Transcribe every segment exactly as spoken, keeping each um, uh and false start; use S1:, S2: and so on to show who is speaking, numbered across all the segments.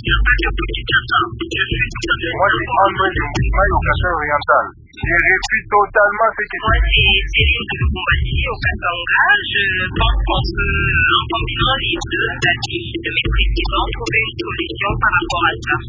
S1: Moi, c'est André Dumbuka, éducation orientale. Je réfute totalement ce que
S2: Moi, c'est Céline Koulibaly, au Katanga. Je pense qu'on peut, en combinant les deux actifs de mes présidents, trouver une solution par rapport à ça.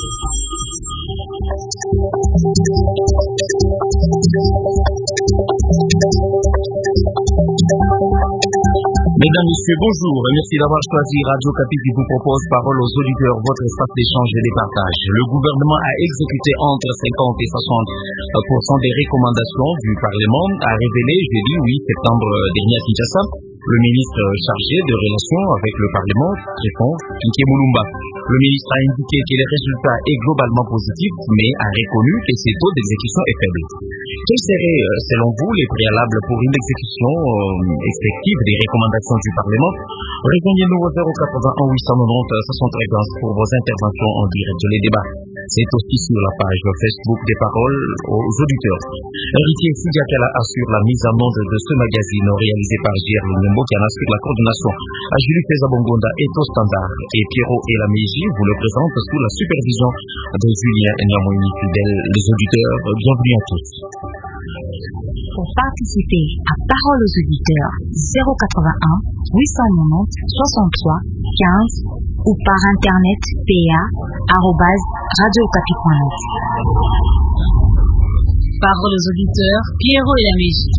S3: Mesdames, Messieurs, bonjour. Merci d'avoir choisi Radio Capi qui vous propose Parole aux auditeurs, votre espace d'échange et de partage. Le gouvernement a exécuté entre cinquante et soixante pour cent des recommandations du Parlement, a révélé jeudi huit septembre dernier à Kinshasa le ministre chargé de relations avec le Parlement, Tréphon Kinké Moulumba. Le ministre a indiqué que le résultat est globalement positif, mais a reconnu que ses taux d'exécution est faible. Quels seraient, selon vous, les préalables pour une exécution euh, effective des recommandations du Parlement? Rejoignez-nous au zéro quatre-vingt-un huit cent quatre-vingt-dix soixante-treize pour vos interventions en direct sur les débats. C'est aussi sur la page Facebook des Paroles aux auditeurs. Héritier Foudiakala assure la mise en onde de ce magazine réalisé par J R Lumumbo qui en assure la coordination. À Julie Feza-Bongonda est au standard et Pierrot et la Mégie vous le présentent sous la supervision de Julien Niamouni fidèle. Les auditeurs, bienvenue à tous.
S4: Pour participer à Parole aux auditeurs, zéro quatre-vingt-un huit cent quatre-vingt-dix soixante-trois quinze ou par internet pa arobase radiocapi point net. Parole aux auditeurs, Pierrot et la Mégie.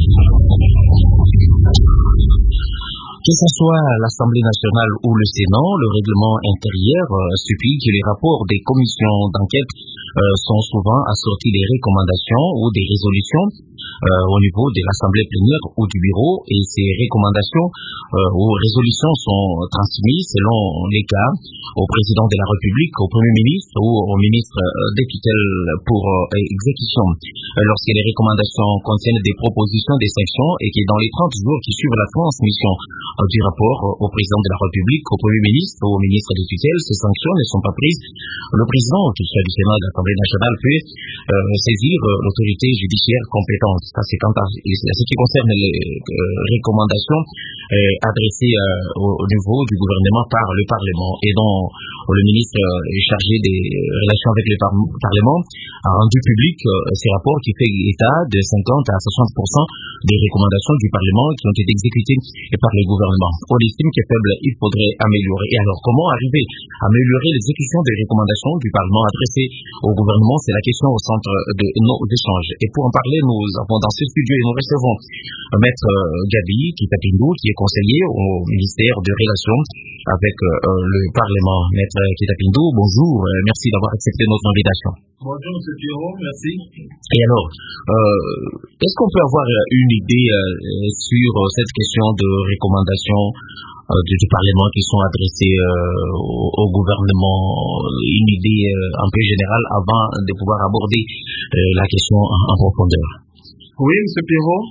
S3: Que ce soit l'Assemblée nationale ou le Sénat, le règlement intérieur euh, supplie que les rapports des commissions d'enquête euh, sont souvent assortis des recommandations ou des résolutions euh, au niveau de l'Assemblée plénière ou du bureau, et ces recommandations euh, ou résolutions sont transmises selon les cas au président de la République, au Premier ministre ou au ministre euh, des tutelles pour euh, exécution. Euh, lorsque les recommandations contiennent des propositions, des sanctions, et que dans les trente jours qui suivent la transmission du rapport au président de la République, au Premier ministre, au ministre des tutelles, ces sanctions ne sont pas prises. Le président, qu'il soit du Sénat, de l'Assemblée nationale, peut euh, saisir euh, l'autorité judiciaire compétente. Ça, c'est quant à ce qui concerne les euh, recommandations euh, adressées euh, au, au niveau du gouvernement par le Parlement, et dont le ministre euh, est chargé des relations avec le par Parlement a rendu public euh, ces rapports qui fait état de cinquante à soixante pour cent des recommandations du Parlement qui ont été exécutées par le gouvernement. On estime que faible, il faudrait améliorer. Et alors, comment arriver à améliorer l'exécution des recommandations du Parlement adressées au gouvernement? C'est la question au centre de nos échanges. Et pour en parler, nous avons dans ce studio et nous recevons Maître Gabi Kitapindou, qui est conseiller au ministère de Relations avec euh, le Parlement. Maître Kitapindou, bonjour, euh, merci d'avoir accepté notre invitation.
S5: Bonjour, M. Pierrot, merci.
S3: Et alors, euh, est-ce qu'on peut avoir une idée euh, sur cette question de recommandation euh, du, du Parlement qui sont adressées euh, au, au gouvernement, une idée euh, un peu générale avant de pouvoir aborder euh, la question en, en profondeur?
S5: Oui, M. Pierrot.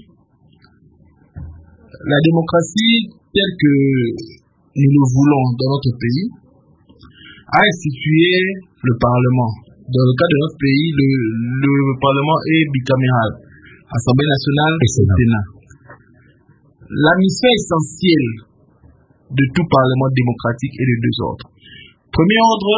S5: La démocratie telle que nous le voulons dans notre pays a institué le Parlement. Dans le cas de notre pays, le, le Parlement est bicaméral, Assemblée nationale et Sénat. La mission essentielle de tout Parlement démocratique est de deux ordres. Premier ordre,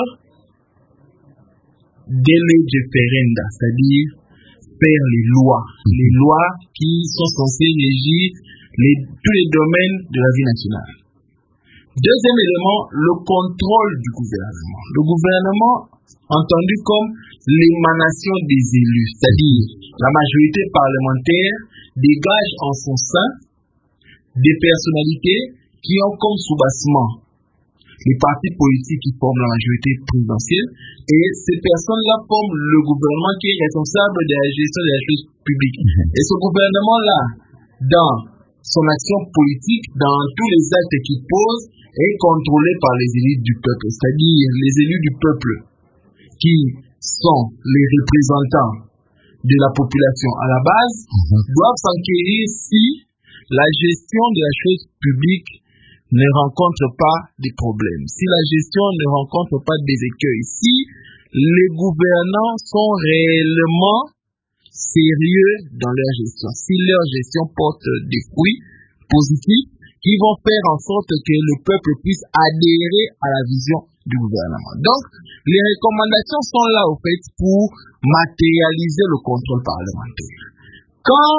S5: délai referenda, c'est-à-dire faire les lois, les lois qui sont censées régir les, tous les domaines de la vie nationale. Deuxième élément, le contrôle du gouvernement. Le gouvernement entendu comme l'émanation des élus, c'est-à-dire la majorité parlementaire dégage en son sein des personnalités qui ont comme soubassement les partis politiques qui forment la majorité présidentielle, et ces personnes-là forment le gouvernement qui est responsable de la gestion de la chose publique. Et ce gouvernement-là, dans son action politique, dans tous les actes qu'il pose, est contrôlé par les élus du peuple, c'est-à-dire les élus du peuple qui sont les représentants de la population à la base, mmh. doivent s'enquérir si la gestion de la chose publique ne rencontre pas des problèmes, si la gestion ne rencontre pas des écueils, si les gouvernants sont réellement sérieux dans leur gestion, si leur gestion porte des fruits positifs qui vont faire en sorte que le peuple puisse adhérer à la vision du gouvernement. Donc, les recommandations sont là, au fait, pour matérialiser le contrôle parlementaire. Quand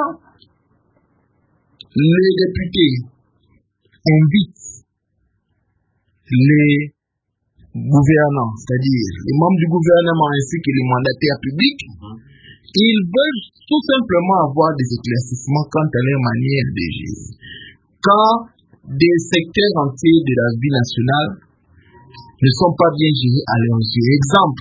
S5: les députés invitent les gouvernants, c'est-à-dire les membres du gouvernement ainsi que les mandataires publics, ils veulent tout simplement avoir des éclaircissements quant à leur manière de gérer. Quand des secteurs entiers de la vie nationale ne sont pas bien gérés à leurs yeux. Exemple,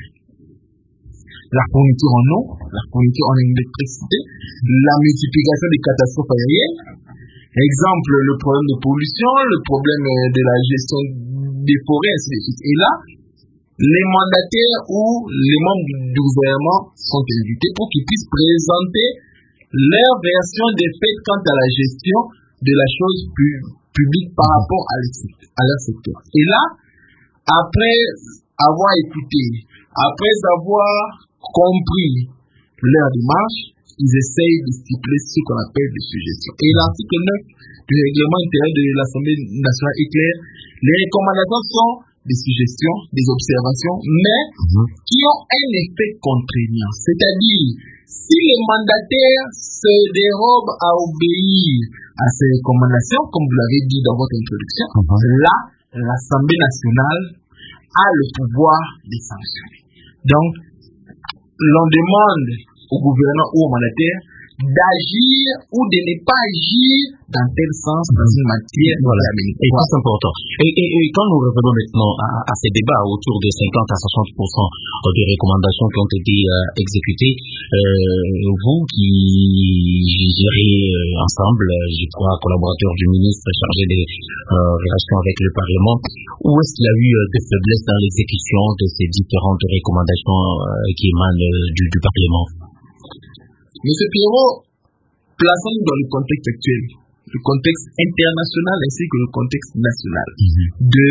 S5: la fourniture en eau, la fourniture en électricité, la multiplication des catastrophes aériennes. Exemple, le problème de pollution, le problème de la gestion des forêts, ainsi de suite. Et là, les mandataires ou les membres du gouvernement sont invités pour qu'ils puissent présenter leur version des faits quant à la gestion de la chose publique par rapport à, à leur secteur. Et là, après avoir écouté, après avoir compris leur démarche, ils essayent de stipuler ce qu'on appelle des suggestions. Et l'article neuf du règlement intérieur de l'Assemblée nationale est clair. Les recommandations sont des suggestions, des observations, mais mmh. qui ont un effet contraignant. C'est-à-dire, si les mandataires se dérobent à obéir à ces recommandations, comme vous l'avez dit dans votre introduction, mmh. là, l'Assemblée nationale a le pouvoir de sanctionner. Donc, l'on demande au gouvernement ou au mandataire d'agir ou de ne pas agir dans tel sens dans une matière.
S3: Voilà, et c'est important. Et, et, et quand nous revenons maintenant à, à ces débats autour de cinquante à soixante pour cent des recommandations qui ont été euh, exécutées, euh, vous qui gérez euh, ensemble, je crois, collaborateur du ministre chargé des euh, relations avec le Parlement, où est-ce qu'il y a eu euh, des faiblesses dans l'exécution de ces différentes recommandations euh, qui émanent euh, du, du Parlement?
S5: Monsieur Pierrot, plaçons-nous dans le contexte actuel, le contexte international ainsi que le contexte national mmh. de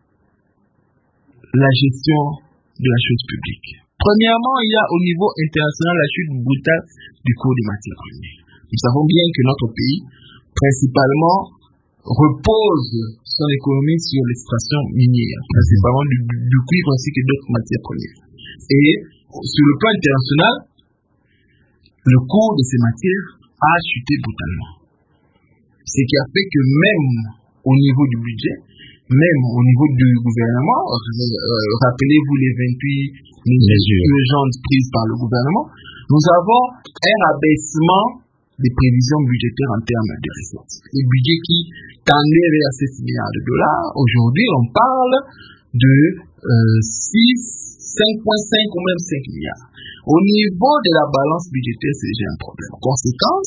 S5: la gestion de la chose publique. Premièrement, il y a au niveau international la chute brutale du cours des matières premières. Nous savons bien que notre pays, principalement, repose son économie sur l'extraction minière, principalement du, du cuivre ainsi que d'autres matières premières. Et sur le plan international, le cours de ces matières a chuté brutalement. Ce qui a fait que même au niveau du budget, même au niveau du gouvernement, euh, rappelez-vous les vingt-huit mesures urgentes prises par le gouvernement, nous avons un abaissement des prévisions budgétaires en termes de recettes. Les budgets qui tendaient vers sept milliards de dollars, aujourd'hui on parle de euh, six, cinq virgule cinq ou même cinq milliards. Au niveau de la balance budgétaire, c'est déjà un problème. Conséquence,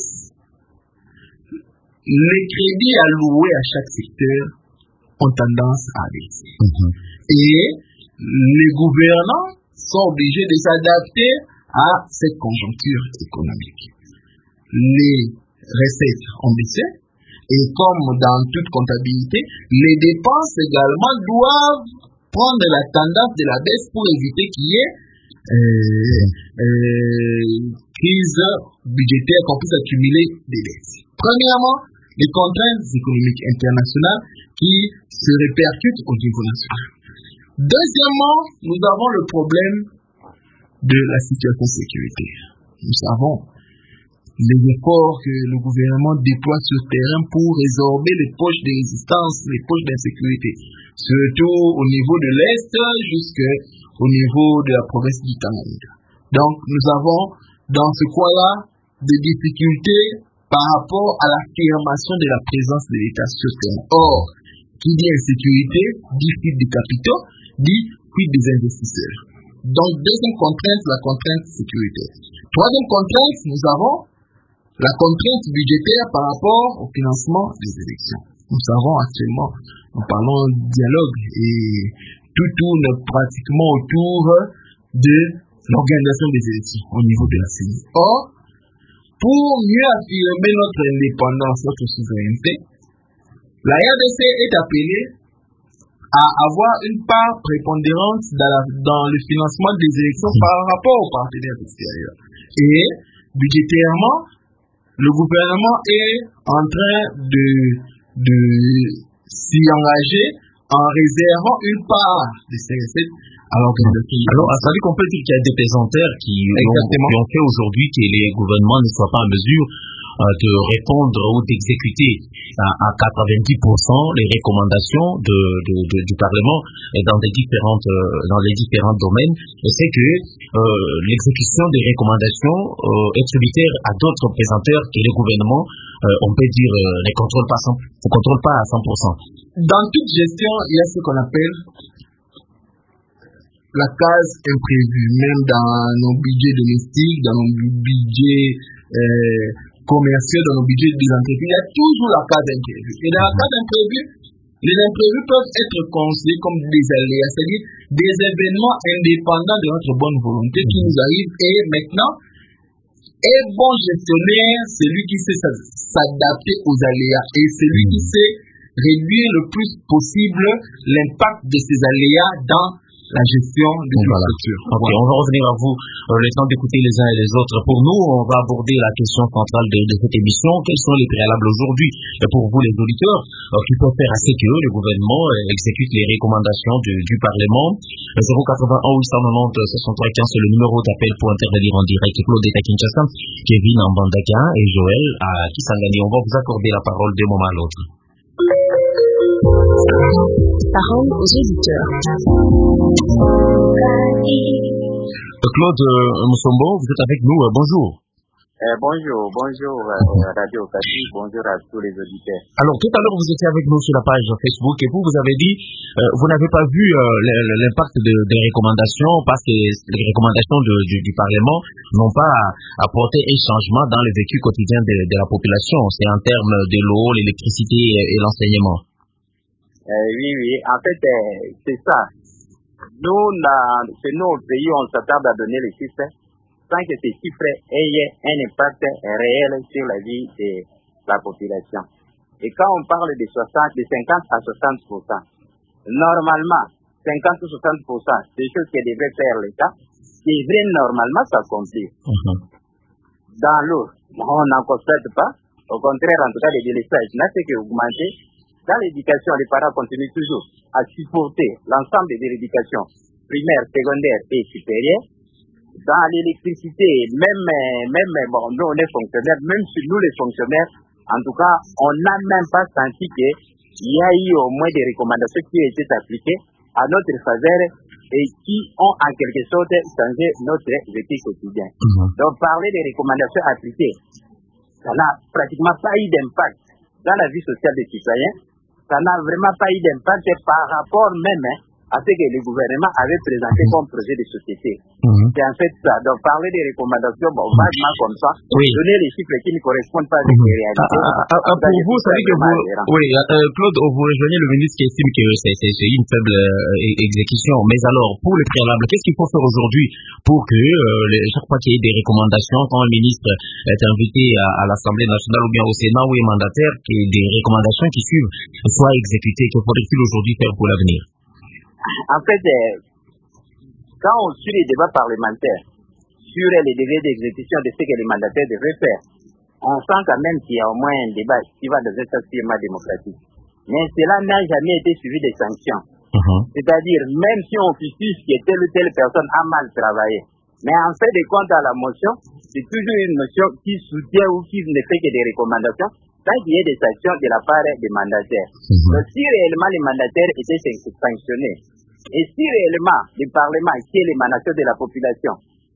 S5: les crédits alloués à chaque secteur ont tendance à baisser. Mm-hmm. Et les gouvernants sont obligés de s'adapter à cette conjoncture économique. Les recettes ont baissé et comme dans toute comptabilité, les dépenses également doivent prendre la tendance de la baisse pour éviter qu'il y ait euh, euh, crise budgétaire qu'on puisse accumuler des dettes. Premièrement, les contraintes économiques internationales qui se répercutent au niveau national. Deuxièmement, nous avons le problème de la situation sécuritaire. Nous savons les efforts que le gouvernement déploie sur le terrain pour résorber les poches de résistance, les poches d'insécurité, surtout au niveau de l'Est jusqu'au niveau de la province du Tanganyika. Donc, nous avons dans ce coin-là des difficultés par rapport à l'affirmation de la présence de l'État sur le terrain. Or, qui dit insécurité, dit fuite des capitaux, dit fuite des investisseurs. Donc, deuxième contrainte, la contrainte sécuritaire. Troisième contrainte, nous avons la contrainte budgétaire par rapport au financement des élections. Nous savons actuellement, nous parlons de dialogue et tout tourne pratiquement autour de l'organisation des élections au niveau de la C E N I. Or, pour mieux affirmer notre indépendance, notre souveraineté, la R D C est appelée à avoir une part prépondérante dans, la, dans le financement des élections par rapport aux partenaires extérieurs. Et budgétairement, le gouvernement est en train de, de s'y engager en réservant une part de ces recettes à l'organisation.
S3: Alors, ça veut dire qu'on peut dire qu'il y a des pesanteurs qui, ont, qui ont fait aujourd'hui que les gouvernements ne soient pas en mesure euh, de répondre ou d'exécuter à, à quatre-vingt-dix pour cent les recommandations de, de, de, du Parlement et dans, des différentes, euh, dans les différents domaines. Et c'est que euh, l'exécution des recommandations euh, est tributaire à d'autres pesanteurs que les gouvernements, euh, on peut dire, euh, ne contrôlent pas, ne contrôlent pas à cent pour cent.
S5: Dans toute gestion, il y a ce qu'on appelle la case imprévue, même dans nos budgets domestiques, dans nos budgets euh, commerciaux, dans nos budgets des entreprises, il y a toujours la case imprévue. Et dans la case imprévue, les imprévus peuvent être considérés comme des aléas, c'est-à-dire des événements indépendants de notre bonne volonté qui nous arrivent. Et maintenant, un bon gestionnaire, c'est lui qui sait s'adapter aux aléas et c'est lui qui sait réduire le plus possible l'impact de ces aléas dans la gestion de
S3: voilà.
S5: structure.
S3: Ok, on va revenir à vous euh, le temps d'écouter les uns et les autres. Pour nous, on va aborder la question centrale de, de cette émission. Quels sont les préalables aujourd'hui pour vous, les auditeurs, euh, qui peuvent faire à ce que le gouvernement euh, exécute les recommandations du, du Parlement? zéro quatre-vingt-un huit cent quatre-vingt-dix soixante-trois quinze, c'est le numéro d'appel pour intervenir en direct. Claude est à Kinshasa, Kevin en Bandaka et Joël à Kisangani. On va vous accorder la parole d'un moment à l'autre.
S4: Parole aux auditeurs.
S3: Claude euh, Moussombo, vous êtes avec nous. Euh, bonjour.
S6: Euh, bonjour, bonjour euh, Radio Okapi, bonjour à tous les auditeurs.
S3: Alors tout à l'heure vous étiez avec nous sur la page Facebook et vous vous avez dit euh, vous n'avez pas vu euh, l'impact de, des recommandations parce que les recommandations de, du, du Parlement n'ont pas apporté un changement dans le vécu quotidien de, de la population. C'est en termes de l'eau, l'électricité et l'enseignement.
S6: Euh, oui, oui, en fait euh, c'est ça. Nous, là, chez nous au pays, on s'attarde à donner les chiffres sans que ces chiffres aient un impact réel sur la vie de la population. Et quand on parle de soixante, de cinquante à soixante pour cent, normalement, cinquante ou soixante pour cent, c'est des choses que devrait faire l'État, qui devrait normalement s'accomplir. Mm-hmm. Dans l'eau, on n'en constate pas. Au contraire, en tout cas, les délestages n'a fait qu'augmenter. Dans l'éducation, les parents continuent toujours à supporter l'ensemble des éducations primaires, secondaires et supérieures. Dans l'électricité, même, même, bon, nous on est fonctionnaires, même si nous les fonctionnaires, en tout cas, on n'a même pas senti qu'il y a eu au moins des recommandations qui ont été appliquées à notre faveur et qui ont en quelque sorte changé notre vécu quotidien. Mm-hmm. Donc, parler des recommandations appliquées, ça n'a pratiquement pas eu d'impact dans la vie sociale des citoyens. Ça n'a vraiment pas eu d'impact par rapport même à ce que le gouvernement avait présenté comme projet de société. Mm-hmm. C'est en fait ça. Donc, parler des recommandations, bon, vaguement comme ça, oui. Donner les chiffres qui ne correspondent pas à mm-hmm. des réalités. Ah, ah, ah,
S3: pour vous, ça veut dire que vous, oui, euh, Claude, vous rejoignez le ministre qui estime que c'est une faible euh, exécution. Mais alors, pour le préalable, qu'est-ce qu'il faut faire aujourd'hui pour que, euh, les, chaque fois qu'il y ait des recommandations, quand un ministre est invité à, à l'Assemblée nationale ou bien au Sénat ou est mandataire, que des recommandations qui suivent soient exécutées? Que faudrait-il aujourd'hui faire pour l'avenir?
S6: En fait, euh, quand on suit les débats parlementaires sur les degrés d'exécution de ce que les mandataires devraient faire, on sent quand même qu'il y a au moins un débat qui va dans un sens démocratique. Mais cela n'a jamais été suivi de sanctions. Uh-huh. C'est-à-dire, même si on fustige que telle ou telle personne a mal travaillé, mais en fait de compte à la motion, c'est toujours une motion qui soutient ou qui ne fait que des recommandations, sans qu'il y ait des sanctions de la part des mandataires. Uh-huh. Donc, si réellement les mandataires étaient sanctionnés, et si réellement le Parlement, qui est l'émanation de la population,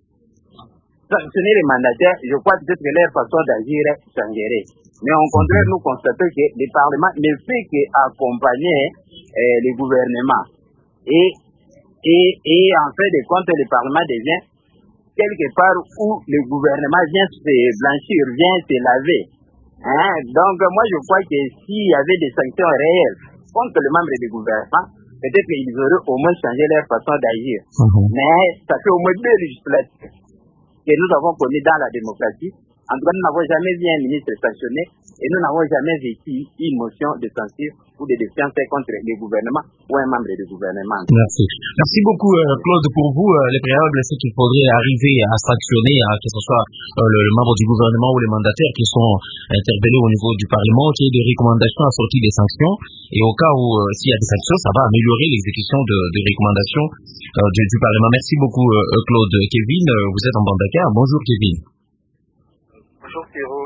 S6: sanctionner les mandataires, je crois que peut-être leur façon d'agir changerait. Mais au contraire, nous constatons que le Parlement ne fait qu'accompagner euh, le gouvernement. Et, et, et en fait de compte, le Parlement devient quelque part où le gouvernement vient se blanchir, vient se laver. Hein? Donc moi je crois que s'il y avait des sanctions réelles contre les membres du gouvernement, peut-être qu'ils auraient au moins changé leur façon d'agir. Mm-hmm. Mais ça fait au moins deux législatures que nous avons connu dans la démocratie. En tout cas, nous n'avons jamais vu un ministre sanctionné Et nous n'avons jamais vécu une motion de censure ou de défiance contre le gouvernement ou un membre du gouvernement.
S3: Merci. Merci beaucoup, euh, Claude. Pour vous, euh, les préalables, c'est qu'il faudrait arriver à sanctionner, à, que ce soit euh, le, le membre du gouvernement ou les mandataires qui sont interpellés au niveau du Parlement, qu'il y ait des recommandations assorties des sanctions. Et au cas où, euh, s'il y a des sanctions, ça va améliorer l'exécution de, de recommandations euh, du, du Parlement. Merci beaucoup, euh, Claude. Kevin, euh, vous êtes en Bandaka. Bonjour, Kevin.
S1: Bonjour, Pierrot.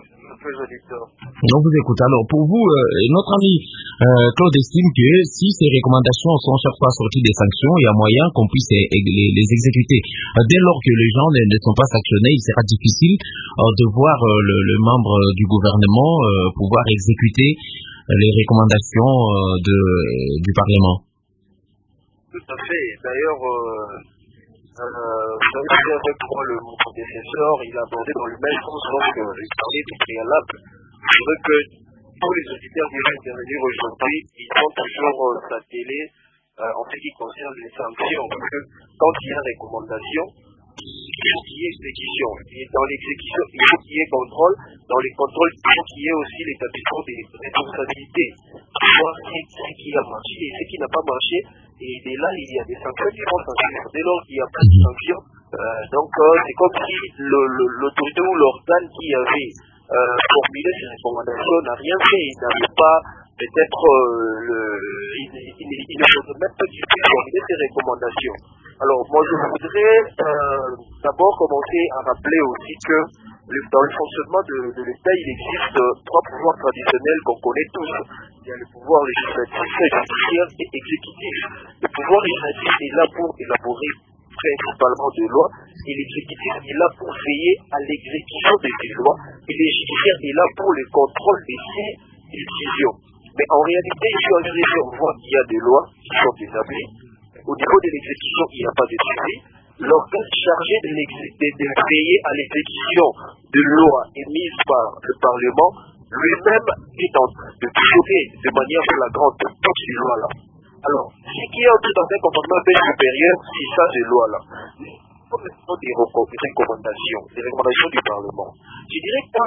S3: On vous écoute. Alors, pour vous, euh, notre ami euh, Claude estime que si ces recommandations sont chaque fois sorties des sanctions, il y a moyen qu'on puisse les, les, les exécuter. Euh, dès lors que les gens ne, ne sont pas sanctionnés, il sera difficile euh, de voir euh, le, le membre du gouvernement euh, pouvoir exécuter euh, les recommandations euh, de, du Parlement.
S1: Tout à fait. D'ailleurs, euh... Euh, vous savez bien avec moi, le, mon prédécesseur, il a abordé dans le même sens lorsque il parlait du préalable. Je dirais que tous les auditeurs qui vont intervenir aujourd'hui, ils vont toujours euh, s'atteler euh, en ce qui concerne les sanctions. Parce que quand il y a recommandation, il faut qu'il y ait exécution. Et dans l'exécution, il faut qu'il y ait contrôle. Dans les contrôles, il faut qu'il y ait aussi l'établissement des responsabilités. Pour voir ce qui a marché et ce qui n'a pas marché. Et dès là, il y a des sanctions qui vont sanctionner. Dès lors qu'il n'y a pas de sanctions, euh, donc euh, c'est comme si l'autorité ou l'organe qui avait euh, formulé ces recommandations n'a rien fait. Il n'avait pas, peut-être, euh, le, il, il, il ne peut même pas formuler ces recommandations. Alors, moi, je voudrais euh, d'abord commencer à rappeler aussi que le, dans le fonctionnement de, de l'État, il existe euh, trois pouvoirs traditionnels qu'on connaît tous. Il y a le pouvoir législatif, judiciaire et exécutif. Le pouvoir législatif est là pour élaborer principalement des lois, et l'exécutif est là pour veiller à l'exécution de ces lois, et le judiciaire est là pour le contrôle de ces décisions. Mais en réalité, ici en G D C, on voit qu'il y a des lois qui sont établies. Au niveau de l'exécution, il n'y a pas de suivi. L'organe chargé de, de, de veiller à l'exécution de lois émises par le Parlement lui-même est en train de violer de manière flagrante toutes ces lois-là. Alors, ce qui est en tout dans un comportement bien supérieur, c'est ça, ces lois-là. Pour des recommandations, des recommandations du Parlement. Je dirais que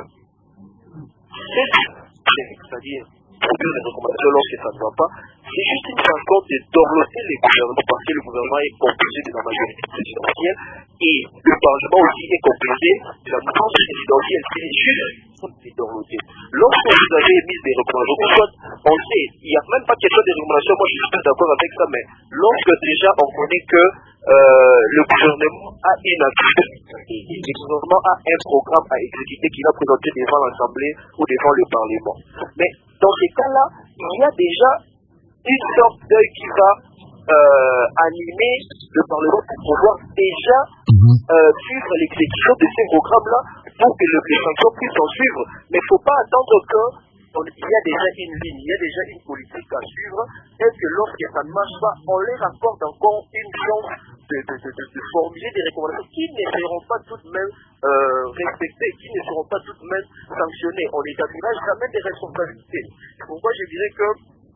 S1: c'est-à-dire produire des recommandations lorsque ça ne va pas, c'est juste une façon de dorloter les gouvernements, parce que le gouvernement est composé de la majorité présidentielle et le Parlement aussi est composé de la mouvance présidentielle. C'est juste de dorloter. Lorsque vous avez émis des recommandations, on sait, il n'y a même pas question de recommandations, moi je suis pas d'accord avec ça, mais lorsque déjà on connaît que euh, le gouvernement a une activité, le gouvernement a un programme à exécuter qu'il a présenté devant l'Assemblée ou devant le Parlement. Mais dans ces cas-là, il y a déjà une sorte d'œil qui va euh, animer le Parlement pour pouvoir déjà euh, suivre l'exécution de ces programmes-là pour que le, les sanctions puissent en suivre. Mais il ne faut pas attendre qu'il y a déjà une ligne, il y a déjà une politique à suivre, et que lorsque ça ne marche pas, on leur accorde encore une chance de, de, de, de, de formuler des recommandations qui ne seront pas toutes de même euh, respectées, qui ne seront pas toutes de même sanctionnées. On n'établira jamais des responsabilités. Pourquoi je dirais que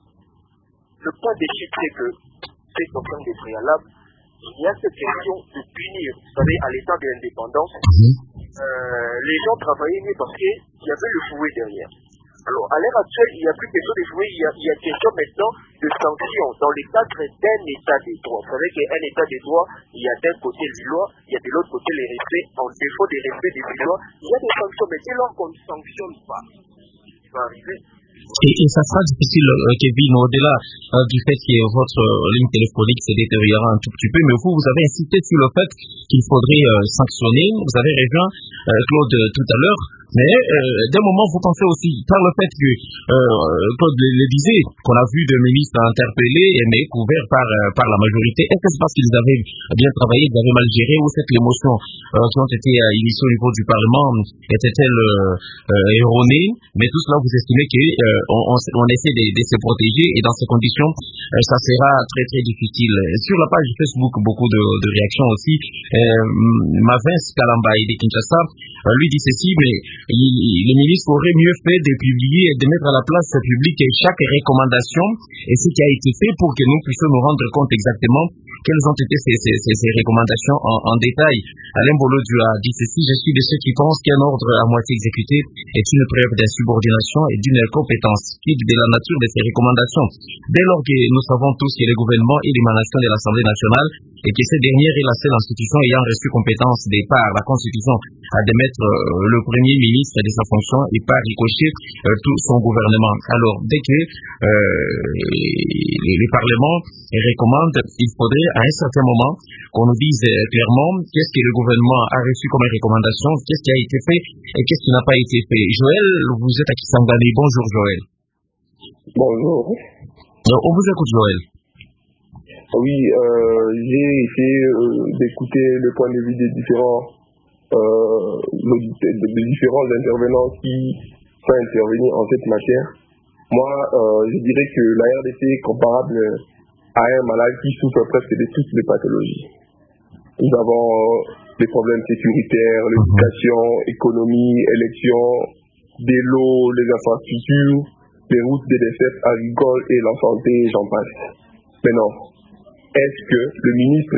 S1: le point d'échec, c'est que c'est en termes de préalable, il y a cette question de punir. Vous savez, à l'état de l'indépendance, euh, les gens travaillaient mieux parce qu'il y avait le fouet derrière. Alors, à l'heure actuelle, il n'y a plus question de fouet, il y a, il y a question maintenant de sanctions dans le cadre d'un état de droit. Vous savez qu'un état de droit, il y a d'un côté les lois, il y a de l'autre côté les respects. En défaut des respects des lois, il y a des sanctions, mais dès lors qu'on ne sanctionne pas, ce qui va arriver.
S3: Et, et ça sera difficile, euh, Kevin, au-delà euh, du fait que votre euh, ligne téléphonique s'est détériorée un tout petit peu, mais vous, vous avez insisté sur le fait qu'il faudrait euh, sanctionner. Vous avez rejoint euh, Claude euh, tout à l'heure, mais euh, d'un moment, vous pensez aussi, par le fait que euh, Claude le, le disait, qu'on a vu de ministres interpellés, mais couverts par, euh, par la majorité, est-ce que c'est parce qu'ils avaient bien travaillé, ils avaient mal géré, ou c'est que l'émotion euh, qui ont été euh, initiées au niveau du Parlement était-elle euh, euh, erronée? Mais tout cela, vous estimez que euh, On, on, on essaie de, de se protéger, et dans ces conditions, euh, ça sera très très difficile. Sur la page Facebook, beaucoup de, de réactions aussi. Euh, Mavins Kalamba de Kinshasa euh, lui dit ceci, mais il, le ministre aurait mieux fait de publier et de mettre à la place publique chaque recommandation et ce qui a été fait pour que nous puissions nous rendre compte exactement quelles ont été ces, ces, ces, ces recommandations en, en détail. Alain Bolodieu a dit ceci: je suis de ceux qui pensent qu'un ordre à moitié exécuté est une preuve d'insubordination et d'une incompétence. Quid de la nature de ces recommandations? Dès lors que nous savons tous que le gouvernement est l'émanation de l'Assemblée nationale et que cette dernière est la seule institution ayant reçu compétence des par la Constitution à démettre euh, le Premier ministre de sa fonction et par ricochet euh, tout son gouvernement. Alors, dès que euh, le Parlement recommande, il faudrait à un certain moment qu'on nous dise euh, clairement qu'est-ce que le gouvernement a reçu comme recommandation, qu'est-ce qui a été fait et qu'est-ce qui n'a pas été fait. Joël, vous êtes à Kisangani. Bonjour Joël.
S7: Bonjour.
S3: Euh, on vous écoute Joël.
S7: Oui, euh, j'ai essayé euh, d'écouter le point de vue des différents, euh, des différents intervenants qui sont intervenus en cette matière. Moi, euh, je dirais que la R D C est comparable à un malade qui souffre presque de toutes les pathologies. Nous avons des problèmes sécuritaires, l'éducation, économie, élections, de l'eau, les infrastructures, les routes, des desserts agricoles et la santé, j'en passe. Mais non. Est-ce que le ministre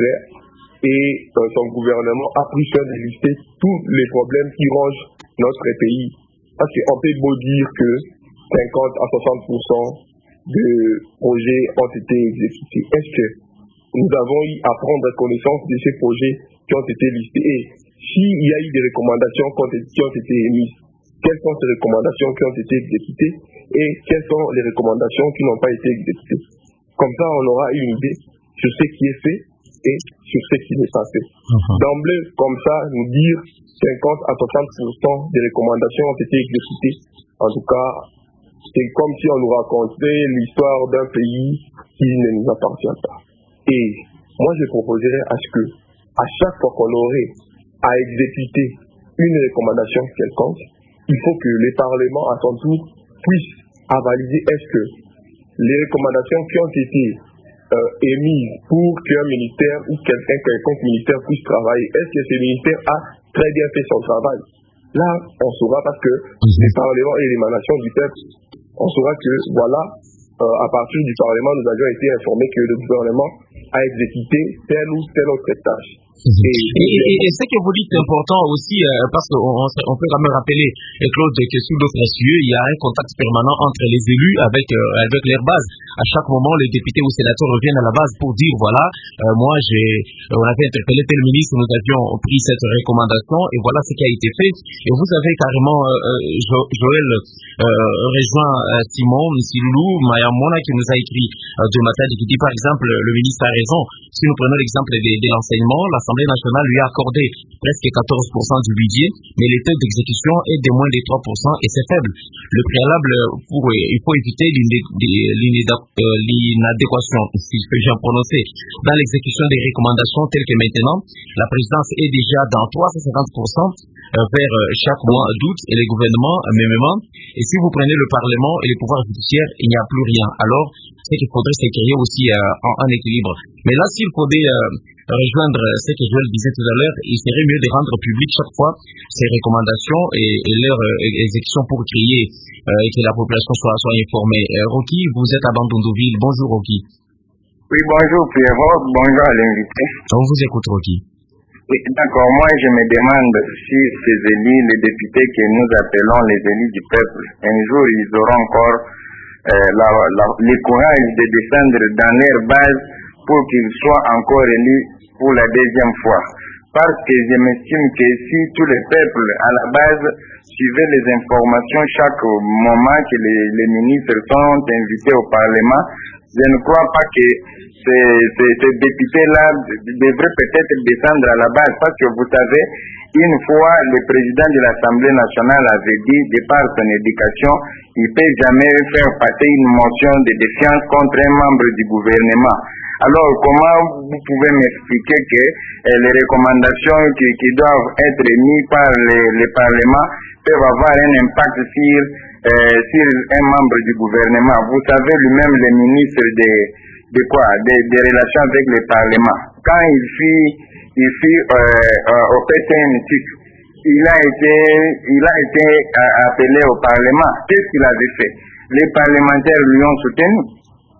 S7: et euh, son gouvernement a pris soin de lister tous les problèmes qui rongent notre pays? Parce qu'on peut beau dire que cinquante à soixante pour cent de projets ont été exécutés. Est-ce que nous avons eu à prendre connaissance de ces projets qui ont été listés? Et s'il y a eu des recommandations qui ont été émises, quelles sont ces recommandations qui ont été exécutées et quelles sont les recommandations qui n'ont pas été exécutées? Comme ça, on aura une idée sur ce qui est fait et sur ce qui n'est pas fait. Uh-huh. D'emblée, comme ça, nous dire cinquante à soixante pour cent des recommandations ont été exécutées. En tout cas, c'est comme si on nous racontait l'histoire d'un pays qui ne nous appartient pas. Et moi, je proposerais à ce que, à chaque fois qu'on aurait à exécuter une recommandation quelconque, il faut que les parlements, à son tour, puissent avaliser est-ce que les recommandations qui ont été euh, émises pour qu'un ministère ou quelqu'un, quelconque ministère puisse travailler, est-ce que ce ministère a très bien fait son travail? Là, on saura parce que les parlements et l'émanation du peuple, on saura que, voilà, euh, à partir du Parlement, nous avions été informés que le gouvernement a exécuté telle ou telle autre tâche.
S3: Et, et, et, et ce que vous dites est important aussi, euh, parce qu'on on, on peut quand même rappeler, et Claude, que sous d'autres cieux, il y a un contact permanent entre les élus avec, euh, avec leur base. À chaque moment, les députés ou sénateurs reviennent à la base pour dire, voilà, euh, moi, j'ai, euh, on avait interpellé tel ministre, nous avions pris cette recommandation, et voilà ce qui a été fait. Et vous avez carrément, euh, jo, Joël, euh, rejoint euh, Simon, Silou, Maya Mona, qui nous a écrit euh, de matin, qui dit, par exemple, le ministre a raison. Si nous prenons l'exemple de, de l'enseignement, l'Assemblée nationale lui a accordé presque quatorze pour cent du budget, mais le taux d'exécution est de moins de trois pour cent et c'est faible. Le préalable, pour, il faut éviter l'inadéquation, si je peux bien prononcer, dans l'exécution des recommandations telles que maintenant, la présidence est déjà dans trois cent cinquante pour cent vers chaque mois d'août et les gouvernements mêmement. Et si vous prenez le Parlement et les pouvoirs judiciaires, il n'y a plus rien. Alors, c'est qu'il faudrait se créer aussi euh, en, en équilibre. Mais là, s'il faudrait euh, rejoindre ce que Joël disait tout à l'heure, il serait mieux de rendre public chaque fois ces recommandations et, et leur euh, exécution pour créer euh, et que la population soit, soit informée. Euh, Rocky, vous êtes à Bandondoville. Bonjour Rocky.
S8: Oui, bonjour Pierrot, bonjour à l'invité.
S3: On vous écoute Rocky.
S8: Oui, d'accord. Moi, je me demande si ces élus, les députés que nous appelons les élus du peuple, un jour, ils auront encore euh, la, la, le courage de descendre dans leur base pour qu'ils soient encore élus pour la deuxième fois. Parce que je m'estime que si tout le peuple, à la base, suivait les informations chaque moment que les, les ministres sont invités au Parlement, je ne crois pas que ces, ces, ces députés-là devraient peut-être descendre à la base, parce que vous savez, une fois le président de l'Assemblée nationale avait dit, de par son éducation, il ne peut jamais faire passer une motion de défiance contre un membre du gouvernement. Alors, comment vous pouvez m'expliquer que euh, les recommandations qui, qui doivent être émises par les, les parlements peuvent avoir un impact sur, euh, sur un membre du gouvernement? Vous savez, lui-même, le ministre de, de quoi? Des de relations avec le Parlement. Quand il fut, il fut euh, euh, au P T N T, il a été, il a été euh, appelé au Parlement. Qu'est-ce qu'il avait fait? Les parlementaires lui ont soutenu.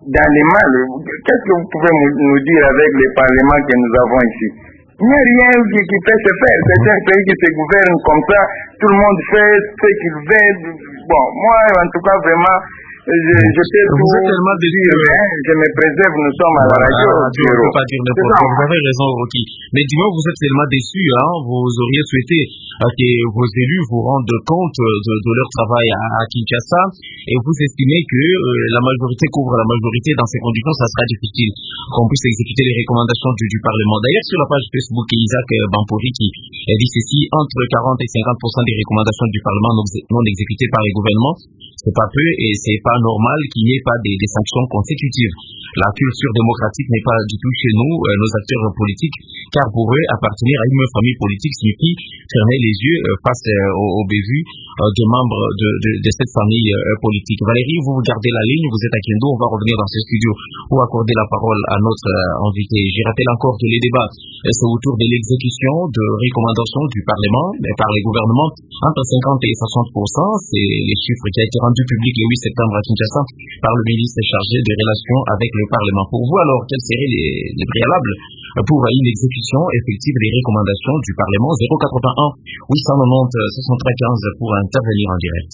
S8: dans les mal. Qu'est-ce que vous pouvez nous dire avec les parlements que nous avons ici? Il n'y a rien qui, qui peut se faire. C'est un pays qui se gouverne comme ça. Tout le monde fait ce qu'il veut. Bon, moi, en tout cas, vraiment, je, je peux
S3: vous
S8: tout
S3: êtes tellement
S8: dire. Hein, je me préserve, nous sommes à la radio.
S3: Ah, tu ne peux pas dire n'importe quoi. Vous avez raison, Rocky. Mais dis-moi, vous êtes tellement déçu, hein. Vous auriez souhaité euh, que vos élus vous rendent compte de, de leur travail à, à Kinshasa, et vous estimez que euh, la majorité couvre la majorité. Dans ces conditions, ça sera difficile qu'on puisse exécuter les recommandations du, du Parlement. D'ailleurs, sur la page Facebook, Isaac Bampori qui dit ceci: entre quarante et cinquante pour cent des recommandations du Parlement non, non exécutées par les gouvernements, c'est pas peu et c'est pas normal qu'il n'y ait pas des, des sanctions consécutives. La culture démocratique n'est pas du tout chez nous, euh, nos acteurs politiques, car pour eux, appartenir à une même famille politique signifie fermer les yeux euh, face euh, aux, aux bévues euh, des membres de, de, de cette famille euh, politique. Valérie, vous gardez la ligne, vous êtes à Kendo, on va revenir dans ce studio pour accorder la parole à notre euh, invité. Je rappelle encore que les débats, euh, c'est autour de l'exécution de recommandations du Parlement mais par les gouvernements entre cinquante et soixante pour cent. C'est les chiffres qui a été rendu public le huit septembre à Kinshasa par le ministre chargé des relations avec le Parlement. Pour vous, alors, quels seraient les, les préalables pour une exécution effective des recommandations du Parlement? Zéro quatre-vingt-un huit cent quatre-vingt-dix soixante-treize quinze pour intervenir en direct.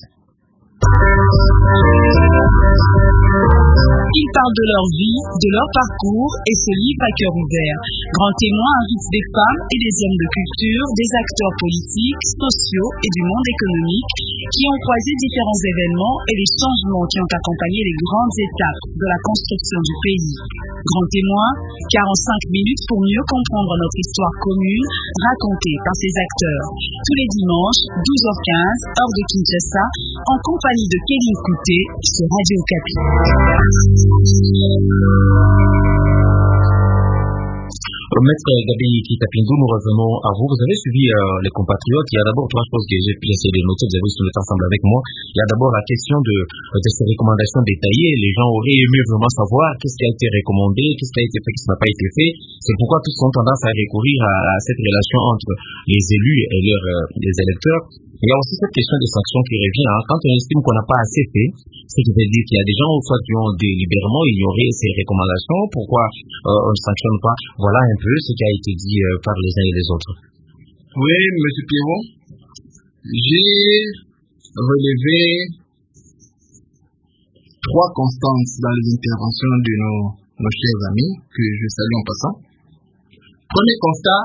S9: Ils parlent de leur vie, de leur parcours et se livrent à cœur ouvert. Grands témoins invitent des femmes et des hommes de culture, des acteurs politiques, sociaux et du monde économique qui ont croisé différents événements et les changements qui ont accompagné les grandes étapes de la construction du pays. Grands témoins, quarante-cinq minutes pour mieux comprendre notre histoire commune racontée par ces acteurs. Tous les dimanches, douze heures quinze, heure de Kinshasa, en compagnie de Kevin Couté sur Radio Okapi.
S3: Maître Gabi Kitapindou, nous revenons à vous. Vous avez suivi euh, les compatriotes. Il y a d'abord trois choses que j'ai pu essayer de noter. Vous avez su mettre ensemble avec moi. Il y a d'abord la question de, de ces recommandations détaillées. Les gens auraient aimé vraiment savoir qu'est-ce qui a été recommandé, qu'est-ce qui a été fait, qu'est-ce qui n'a pas été fait. C'est pourquoi tous ont tendance à recourir à, à cette relation entre les élus et leurs, euh, les électeurs. Il y a aussi cette question des sanctions qui revient. Hein. Quand on estime qu'on n'a pas assez fait, ce qui veut dire qu'il y a des gens soit qui ont délibérément ignoré ces recommandations, pourquoi euh, on ne sanctionne pas? Voilà un peu ce qui a été dit euh, par les uns et les autres.
S5: Oui, M. Pierrot, j'ai relevé trois constantes dans les interventions de nos, nos chers amis, que je salue en passant. Premier constat,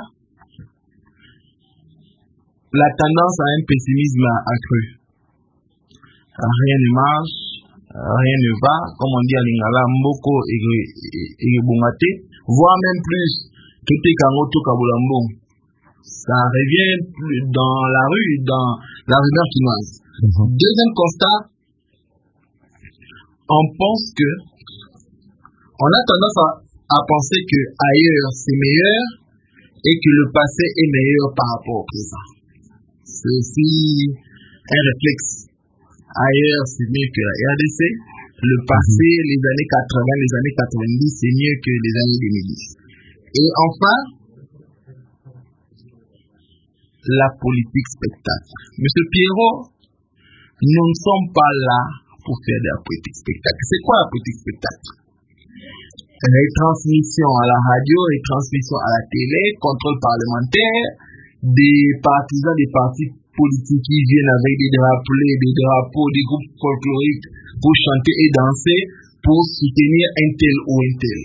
S5: la tendance à un pessimisme accru. Rien ne marche, rien ne va, comme on dit à Lingala, Mboko et Bongate, voire même plus que Tekangoto Kabolambo. Ça revient dans la rue, dans la rumeur chinoise. Mm-hmm. Deuxième constat, on pense que, on a tendance à, à penser que ailleurs c'est meilleur et que le passé est meilleur par rapport au présent. C'est aussi un réflexe. Ailleurs, c'est mieux que la R D C. Le passé, mm-hmm. les années quatre-vingts, les années quatre-vingt-dix, c'est mieux que les années deux mille dix. Et enfin, la politique spectacle. Monsieur Pierrot, nous ne sommes pas là pour faire de la politique spectacle. C'est quoi la politique spectacle? Retransmission à la radio, retransmission à la télé, contrôle parlementaire, des partisans des partis politiques qui viennent avec des drapeaux, des drapeaux, des groupes folkloriques pour chanter et danser, pour soutenir un tel ou un tel.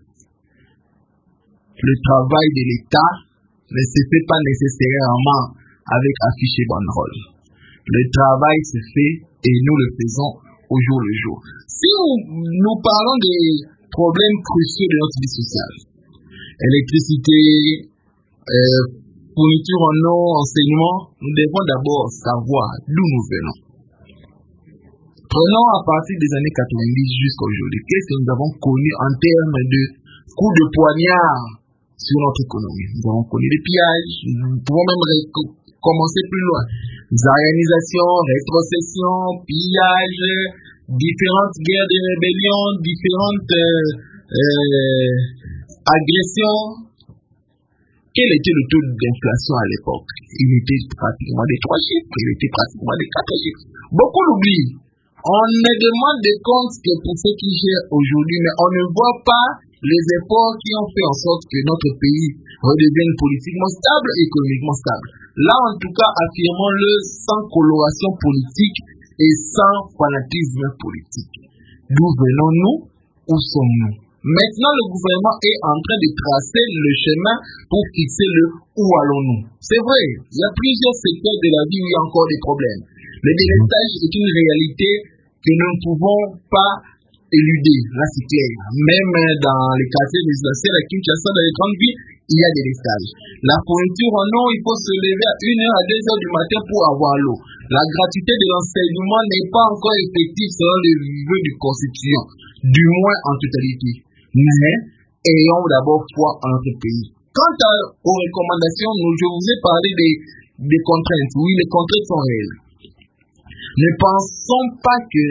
S5: Le travail de l'État ne se fait pas nécessairement avec affiche et banderole. Le travail se fait et nous le faisons au jour le jour. Si nous, nous parlons des problèmes cruciaux de notre vie sociale, électricité, euh, fourniture en eau, enseignement, nous devons d'abord savoir d'où nous venons. Prenons à partir des années quatre-vingt-dix jusqu'à aujourd'hui, qu'est-ce que nous avons connu en termes de coups de poignard sur notre économie. Nous avons connu des pillages, nous pouvons même ré- commencer plus loin. Zayanisation, rétrocession, pillage, différentes guerres de rébellion, différentes euh, euh, agressions. Quel était le taux d'inflation à l'époque? Il était pratiquement des trois chiffres, il était pratiquement des quatre chiffres. Beaucoup l'oublient. On ne demande des comptes que pour ceux qui gèrent aujourd'hui, mais on ne voit pas les efforts qui ont fait en sorte que notre pays redevienne politiquement stable et économiquement stable. Là, en tout cas, affirmons-le sans coloration politique et sans fanatisme politique. D'où venons-nous? Où sommes-nous? Maintenant, le gouvernement est en train de tracer le chemin pour fixer le où allons-nous. C'est vrai, il y a plusieurs secteurs de la vie où il y a encore des problèmes. Le délestage est une réalité que nous ne pouvons pas éluder. Là, c'est clair. Même dans les quartiers résidentiels à Kinshasa, dans les grandes villes, il y a des délestages. La fourniture en eau, il faut se lever à une heure à deux heures du matin pour avoir l'eau. La gratuité de l'enseignement n'est pas encore effective selon les vœux du Constitution, du moins en totalité. Mais ayons d'abord foi en notre pays. Quant à, aux recommandations, nous, je vous ai parlé des, des contraintes. Oui, les contraintes sont réelles. Ne pensons pas que,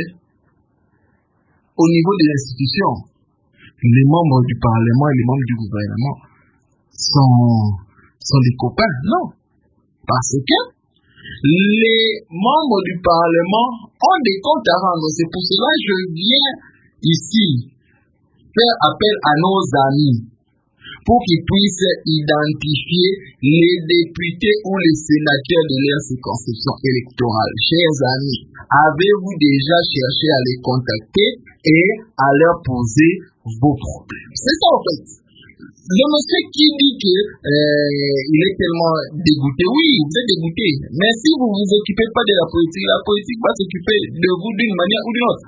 S5: au niveau des institutions, les membres du Parlement et les membres du gouvernement sont, sont des copains. Non. Parce que les membres du Parlement ont des comptes à rendre. C'est pour cela que je viens ici faire appel à nos amis pour qu'ils puissent identifier les députés ou les sénateurs de leur circonscription électorale. Chers amis, avez-vous déjà cherché à les contacter et à leur poser vos problèmes? C'est ça en fait. Le monsieur qui dit que euh, il est tellement dégoûté, oui, vous êtes dégoûté, mais si vous ne vous occupez pas de la politique, la politique va s'occuper de vous d'une manière ou d'une autre.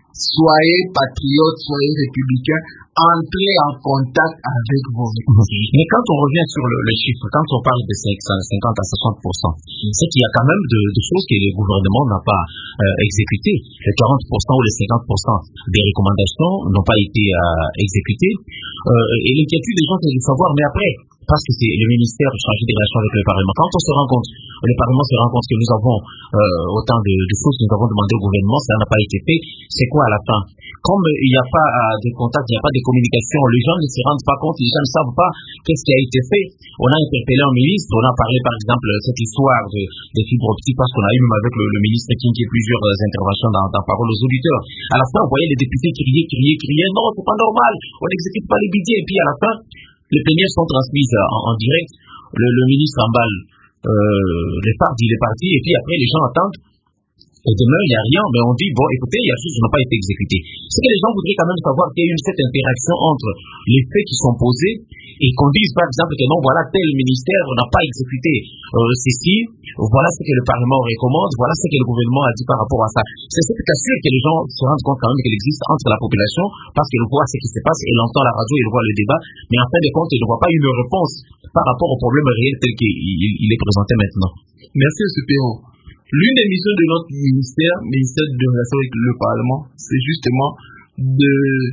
S5: Soyez patriotes, soyez républicains, entrez en contact avec vos républicains.
S3: Mais quand on revient sur le, le chiffre, quand on parle de cinquante à soixante pour cent, c'est qu'il y a quand même de, de choses que le gouvernement n'a pas euh, exécutées. Les quarante pour cent ou les cinquante pour cent des recommandations n'ont pas été euh, exécutées. Euh, et l'inquiétude des gens, c'est de savoir, mais après, parce que c'est le ministère chargé des relations avec le Parlement. Quand on se rend compte, le Parlement se rend compte que nous avons euh, autant de, de choses que nous avons demandé au gouvernement, ça n'a pas été fait, c'est quoi à la fin? Comme il euh, n'y a pas euh, de contact, il n'y a pas de communication, les gens ne se rendent pas compte, les gens ne savent pas qu'est-ce qui a été fait. On a interpellé un ministre, on a parlé par exemple de cette histoire de, de fibre optique, parce qu'on a eu même avec le, le ministre King qui a plusieurs euh, interventions dans, dans Parole aux auditeurs. À la fin, on voyait les députés crier, crier, crier, non, c'est pas normal, on n'exécute pas les budgets, et puis à la fin, les plénières sont transmises en, en direct, le, le ministre emballe euh, les partis, il est parti, et puis après les gens attendent, et demain il n'y a rien, mais on dit, bon écoutez, il y a des choses qui n'ont pas été exécutées. C'est que les gens voudraient quand même savoir qu'il y a eu cette interaction entre les faits qui sont posés, et qu'on dise par exemple que non, voilà, tel ministère n'a pas exécuté euh, ceci, voilà ce que le Parlement recommande, voilà ce que le gouvernement a dit par rapport à ça. C'est cette cassure que les gens se rendent compte quand même qu'elle existe entre la population, parce qu'elle voit ce qui se passe, elle entend la radio, elle voit le débat, mais en fin de compte, elle ne voit pas une réponse par rapport au problème réel tel qu'il il est présenté maintenant.
S5: Merci, M. Perrault. L'une des missions de notre ministère, ministère de relations avec le Parlement, c'est justement de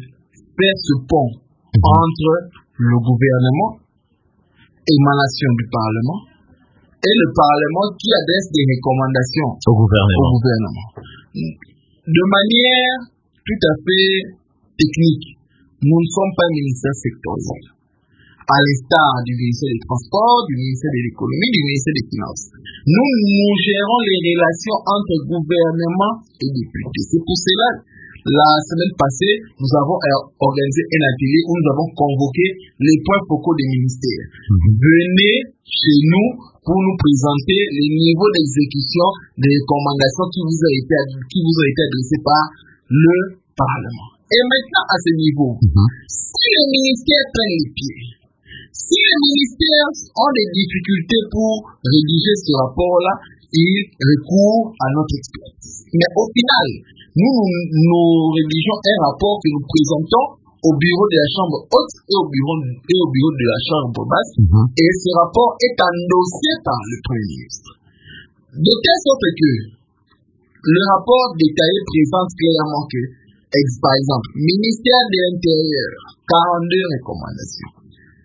S5: faire ce pont entre le gouvernement, émanation du Parlement, et le Parlement qui adresse des recommandations
S3: au gouvernement.
S5: Au gouvernement. De manière tout à fait technique, nous ne sommes pas un ministère sectoriel. À l'instar du ministère des Transports, du ministère de l'Économie, du ministère des Finances. Nous, nous gérons les relations entre gouvernement et députés. C'est pour cela, la semaine passée, nous avons organisé un atelier où nous avons convoqué les points focaux des ministères. Mm-hmm. Venez chez nous pour nous présenter les niveaux d'exécution des recommandations qui vous ont été, qui vous ont été adressées par le Parlement. Et maintenant, à ce niveau, mm-hmm. si les ministères prennent les pieds, si les ministères ont des difficultés pour rédiger ce rapport-là, ils recourent à notre expertise. Mais au final, nous, nous rédigeons un rapport que nous présentons au bureau de la Chambre haute et au bureau, et au bureau de la Chambre basse. Mm-hmm. Et ce rapport est endossé par le Premier ministre. De telle sorte que le rapport détaillé présente clairement que, par exemple, ministère de l'Intérieur, quarante-deux recommandations.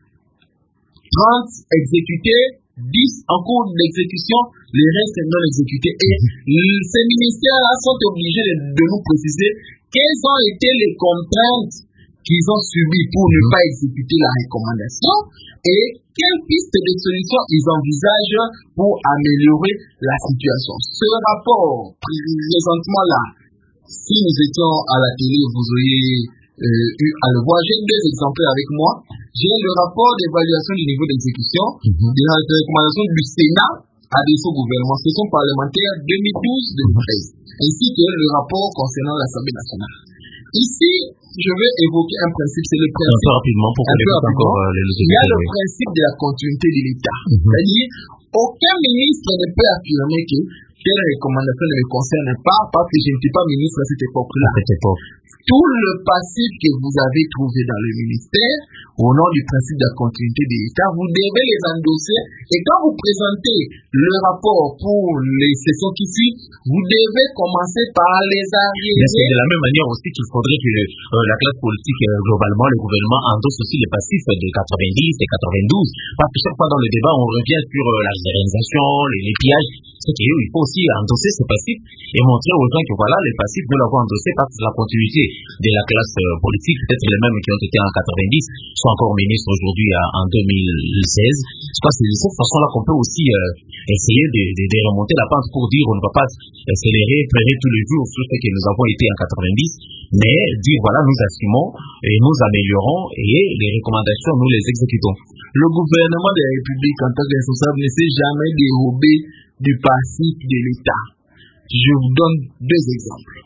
S5: trente exécutés, dix en cours d'exécution, les restes non exécutés. Et ces ministères-là sont obligés de, de nous préciser quelles ont été les contraintes qu'ils ont subies pour ne pas exécuter la recommandation et quelles pistes de solutions ils envisagent pour améliorer la situation. Ce rapport, présentement là, Si nous étions à la télé, vous auriez euh, eu à le voir. J'ai deux exemplaires avec moi. J'ai le rapport d'évaluation du niveau d'exécution mm-hmm. des recommandations du Sénat à défaut gouvernement, session parlementaire deux mille douze deux mille treize, ainsi que le rapport concernant l'Assemblée nationale. Ici, je vais évoquer un principe, c'est le principe.
S3: Un peu rapidement, pour qu'on écoute encore euh, les
S5: Il y a le principe de la continuité de l'État. Mm-hmm. C'est-à-dire, aucun ministre ne peut affirmer que telle recommandation ne me concerne pas parce que je n'étais pas ministre à cette époque-là.
S3: À cette époque.
S5: Tout le passif que vous avez trouvé dans le ministère, au nom du principe de la continuité de l'État, vous devez les endosser. Et quand vous présentez le rapport pour les sessions qui suivent, vous devez commencer par les arriérer.
S3: Mais c'est de la même manière aussi qu'il faudrait que le, euh, la classe politique, euh, globalement, le gouvernement endosse aussi les passifs de quatre-vingt-dix et quatre-vingt-douze. Parce que chaque fois dans le débat, on revient sur euh, la généralisation, les, les pillages. C'est qu'il faut aussi endosser ces passifs et montrer aux gens que voilà, les passifs de l'avoir endossé parce que la continuité de la classe euh, politique, peut-être les mêmes qui ont été en quatre-vingt-dix, sont encore ministres aujourd'hui en deux mille seize. Je pense que c'est de cette façon-là qu'on peut aussi euh, essayer de, de, de remonter la pente pour dire on ne va pas accélérer, freiner tous les jours sur ce que nous avons été en quatre-vingt-dix, mais dire voilà, nous assumons et nous améliorons et les recommandations, nous les exécutons.
S5: Le gouvernement de la République en tant que responsable ne s'est jamais dérobé du passif de l'État. Je vous donne deux exemples.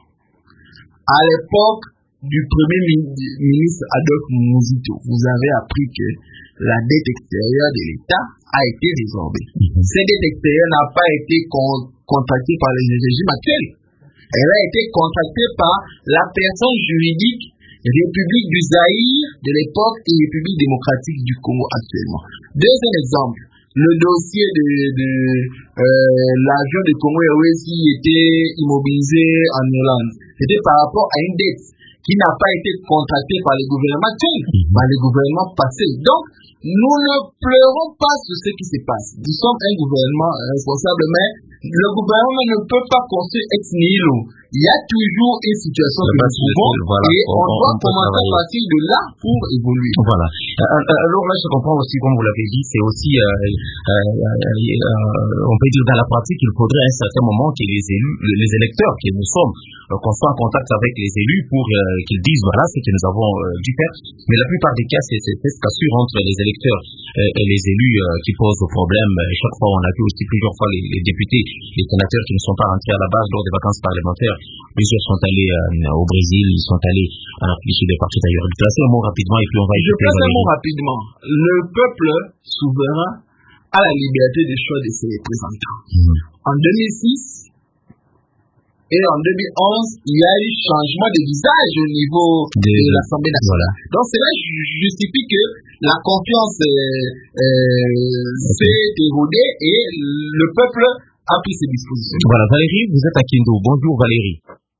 S5: À l'époque du premier ministre Adolphe Muzito, vous avez appris que la dette extérieure de l'État a été résorbée. Mm-hmm. Cette dette extérieure n'a pas été con- contractée par le régime actuel. Elle a été contractée par la personne juridique République du Zaïre de l'époque et République démocratique du Congo actuellement. Deuxième exemple, le dossier de, de euh, l'avion de Congo Airways qui était immobilisé en Irlande. C'était par rapport à une dette qui n'a pas été contractée par les gouvernements actuels, par les gouvernements passés. Donc, nous ne pleurons pas sur ce qui se passe. Nous sommes un gouvernement responsable, mais le gouvernement ne peut pas construire ex nihilo. Il y a toujours une situation que nous trouvons voilà, et on, on doit on commencer à partir de là pour évoluer.
S3: Voilà. Alors là, je comprends aussi, comme vous l'avez dit, c'est aussi, euh, euh, euh, on peut dire dans la pratique, il faudrait à un certain moment que les élus, les électeurs que nous sommes, euh, qu'on soit en contact avec les élus pour euh, qu'ils disent voilà ce que nous avons euh, dû faire. Mais la plupart des cas, c'est cette cassure entre les électeurs euh, et les élus euh, qui posent problème. Chaque fois, on a vu aussi plusieurs fois les, les députés, les sénateurs qui ne sont pas rentrés à la base lors des vacances parlementaires. Plusieurs sont allés euh, au Brésil, ils sont allés en Afrique, des parties d'ailleurs. Je place un mot rapidement et puis on va
S5: Je place un mot rapidement. Le peuple souverain a la liberté de choix de ses représentants. Mmh. En deux mille six et en deux mille onze, il y a eu changement de visage au niveau de, de l'Assemblée nationale. Voilà. Donc cela justifie que la confiance euh, euh, s'est érodée et le peuple a pris ses dispositions.
S3: Voilà, Valérie, vous êtes à Kindu. Bonjour Valérie.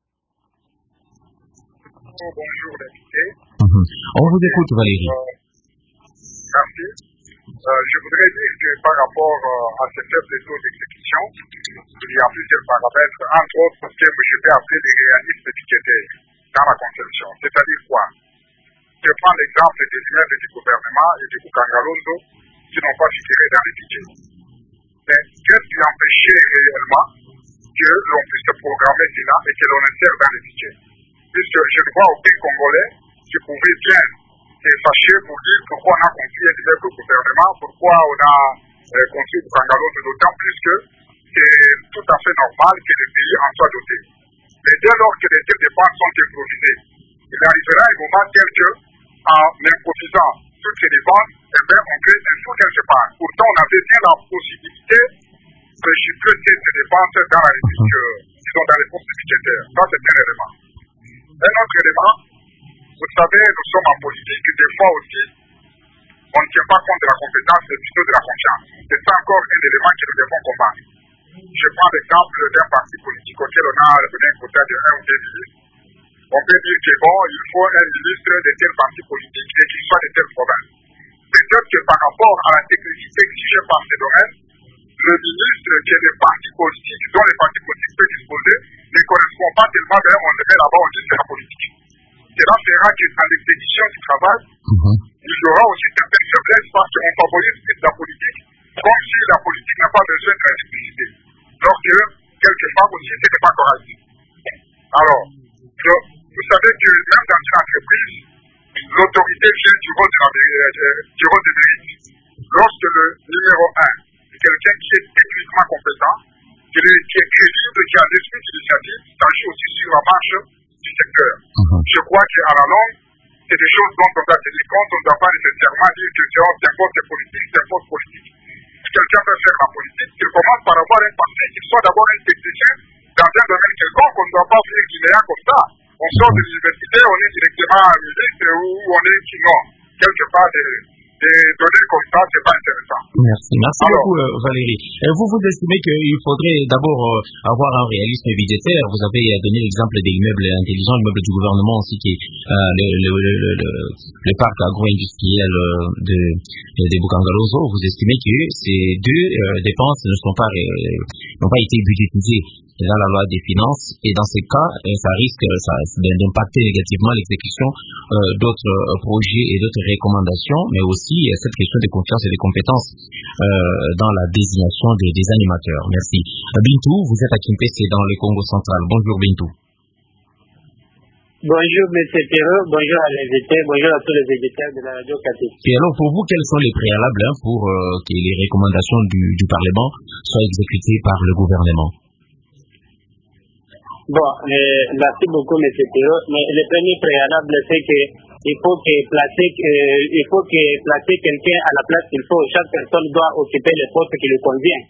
S10: Bonjour l'invité.
S3: Mm-hmm. On vous écoute Valérie.
S10: Euh, merci. Euh, je voudrais dire que par rapport euh, à ce faible taux d'exécution, il y a plusieurs paramètres, entre autres ce que je vais appeler les réalismes budgétaires dans la conception. C'est-à-dire quoi? Je prends l'exemple des membres du gouvernement et du Bukangalondo qui n'ont pas figuré dans les budgets. Mais qu'est-ce qui empêchait réellement que l'on puisse programmer cela et que l'on insère dans les budgets? Puisque je ne vois aucun Congolais qui pouvait bien être fâché pour dire pourquoi on a construit un immeuble au gouvernement, pourquoi on a euh, construit Bukangalondo, d'autant plus que c'est tout à fait normal que le pays en soit doté. Mais dès lors que les dépenses sont improvisées, il arrivera un moment tel que, en improvisant toutes ces dépenses, eh bien, on crée un flou quelque part. Pourtant, on avait bien la possibilité de chiffrer ces dépenses dans la réplique, euh, disons, dans les postes budgétaires. Ça, c'est un élément. Un autre élément, vous savez, nous sommes en politique, des fois aussi, on ne tient pas compte de la compétence, mais plutôt de la confiance. C'est ça encore un élément que nous devons combattre. Je prends l'exemple d'un parti politique auquel on a donné un quota de un ou deux ministres. On peut dire que bon, il faut un ministre de tel parti politique et qu'il soit de telle province. Peut-être que par rapport à la technicité exigée par ces domaines, le ministre qui est des partis politiques, dont les partis politiques peuvent disposer, ne correspond pas tellement, mais on le met là-bas, on dit c'est la politique. Cela fera qu'à l'exécution du travail, mm-hmm. il y aura aussi certaines faiblesses parce qu'on favorise la politique, comme si la politique n'a pas besoin de la technicité. Donc, quelque part aussi, ce n'est pas correct. Alors, savez que même dans une entreprise, l'autorité vient du rôle de la du rôle de mérite. Lorsque le numéro un est quelqu'un qui est techniquement compétent, qui est, qui est crédible, qui a l'esprit d'initiative, ça joue aussi sur la marche du secteur. Mm-hmm. Je crois qu'à la longue, c'est des choses dont on doit tenir compte, on ne doit pas nécessairement dire que c'est un poste politique, c'est un poste politique. Si quelqu'un veut faire la politique, qu'il commence par avoir un parti, qu'il soit d'abord un technicien dans un domaine quelconque, on ne doit pas venir guinéen comme ça. On sort de l'université, on est directement à ministre ou on est non. Quelque part, des, des données comme ça, c'est pas intéressant.
S3: Merci. Merci Alors, beaucoup, euh, Valérie. Euh, vous, vous estimez qu'il faudrait d'abord euh, avoir un réalisme budgétaire. Vous avez euh, donné l'exemple des immeubles intelligents, l'immeuble du gouvernement aussi, qui est euh, le, le, le, le, le, le parc agro-industriel euh, de, de Bukangalozo. Vous estimez que ces deux euh, dépenses ne sont pas, euh, n'ont pas été budgétisées dans la loi des finances, et dans ces cas, ça risque ça, d'impacter négativement l'exécution euh, d'autres euh, projets et d'autres recommandations, mais aussi euh, cette question de confiance et de compétences euh, dans la désignation des, des animateurs. Merci. Bintou, vous êtes à Kimpese dans le Congo central. Bonjour Bintou.
S11: Bonjour M. Perrault, bonjour à l'invité, bonjour à tous les éditeurs de la radio Kati.
S3: Et alors pour vous, quels sont les préalables hein, pour euh, que les recommandations du, du Parlement soient exécutées par le gouvernement?
S11: Bon, euh, merci beaucoup M. Perrault, mais le premier préalable c'est que il faut que placer euh, il faut que placer quelqu'un à la place qu'il faut. Chaque personne doit occuper le poste qui lui convient.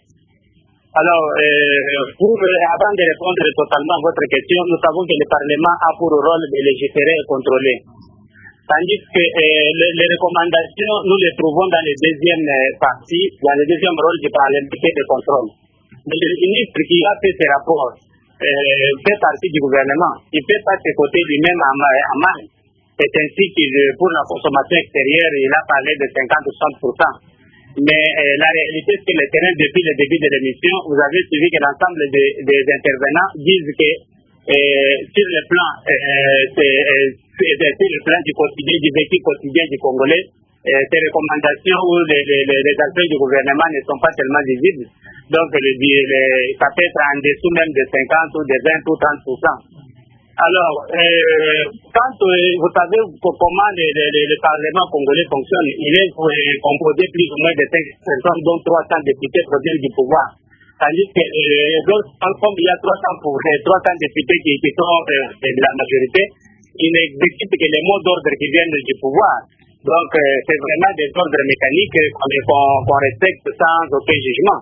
S11: Alors, euh, pour, avant de répondre totalement à votre question, nous savons que le Parlement a pour rôle de légiférer et contrôler. Tandis que euh, les, les recommandations, nous les trouvons dans le deuxième euh, partie, dans le deuxième rôle du Parlement de contrôle. Mais le ministre qui a fait ces rapports euh, fait partie du gouvernement. Il ne fait pas ses côtés lui-même à mal. C'est ainsi que pour la consommation extérieure, il a parlé de cinquante à soixante pour cent. Mais euh, la réalité, c'est que le terrain, depuis le début de l'émission, vous avez suivi que l'ensemble des, des intervenants disent que euh, sur le plan, euh, c'est, euh, sur le plan du quotidien, du vécu quotidien du Congolais, euh, ces recommandations ou les, les, les aspects du gouvernement ne sont pas tellement visibles. Donc, le, le, ça peut être en dessous même de cinquante ou de vingt ou trente pour cent. Alors, euh, quand euh, vous savez comment le, le, le Parlement congolais fonctionne, il est euh, composé plus ou moins de cinq personnes, dont trois cents députés proviennent du pouvoir. Tandis que euh, comme il y a trois cents, pour, euh, trois cents députés qui, qui sont euh, de la majorité, il n'existe que les mots d'ordre qui viennent du pouvoir. Donc, euh, c'est vraiment des ordres mécaniques qu'on, qu'on respecte sans aucun jugement.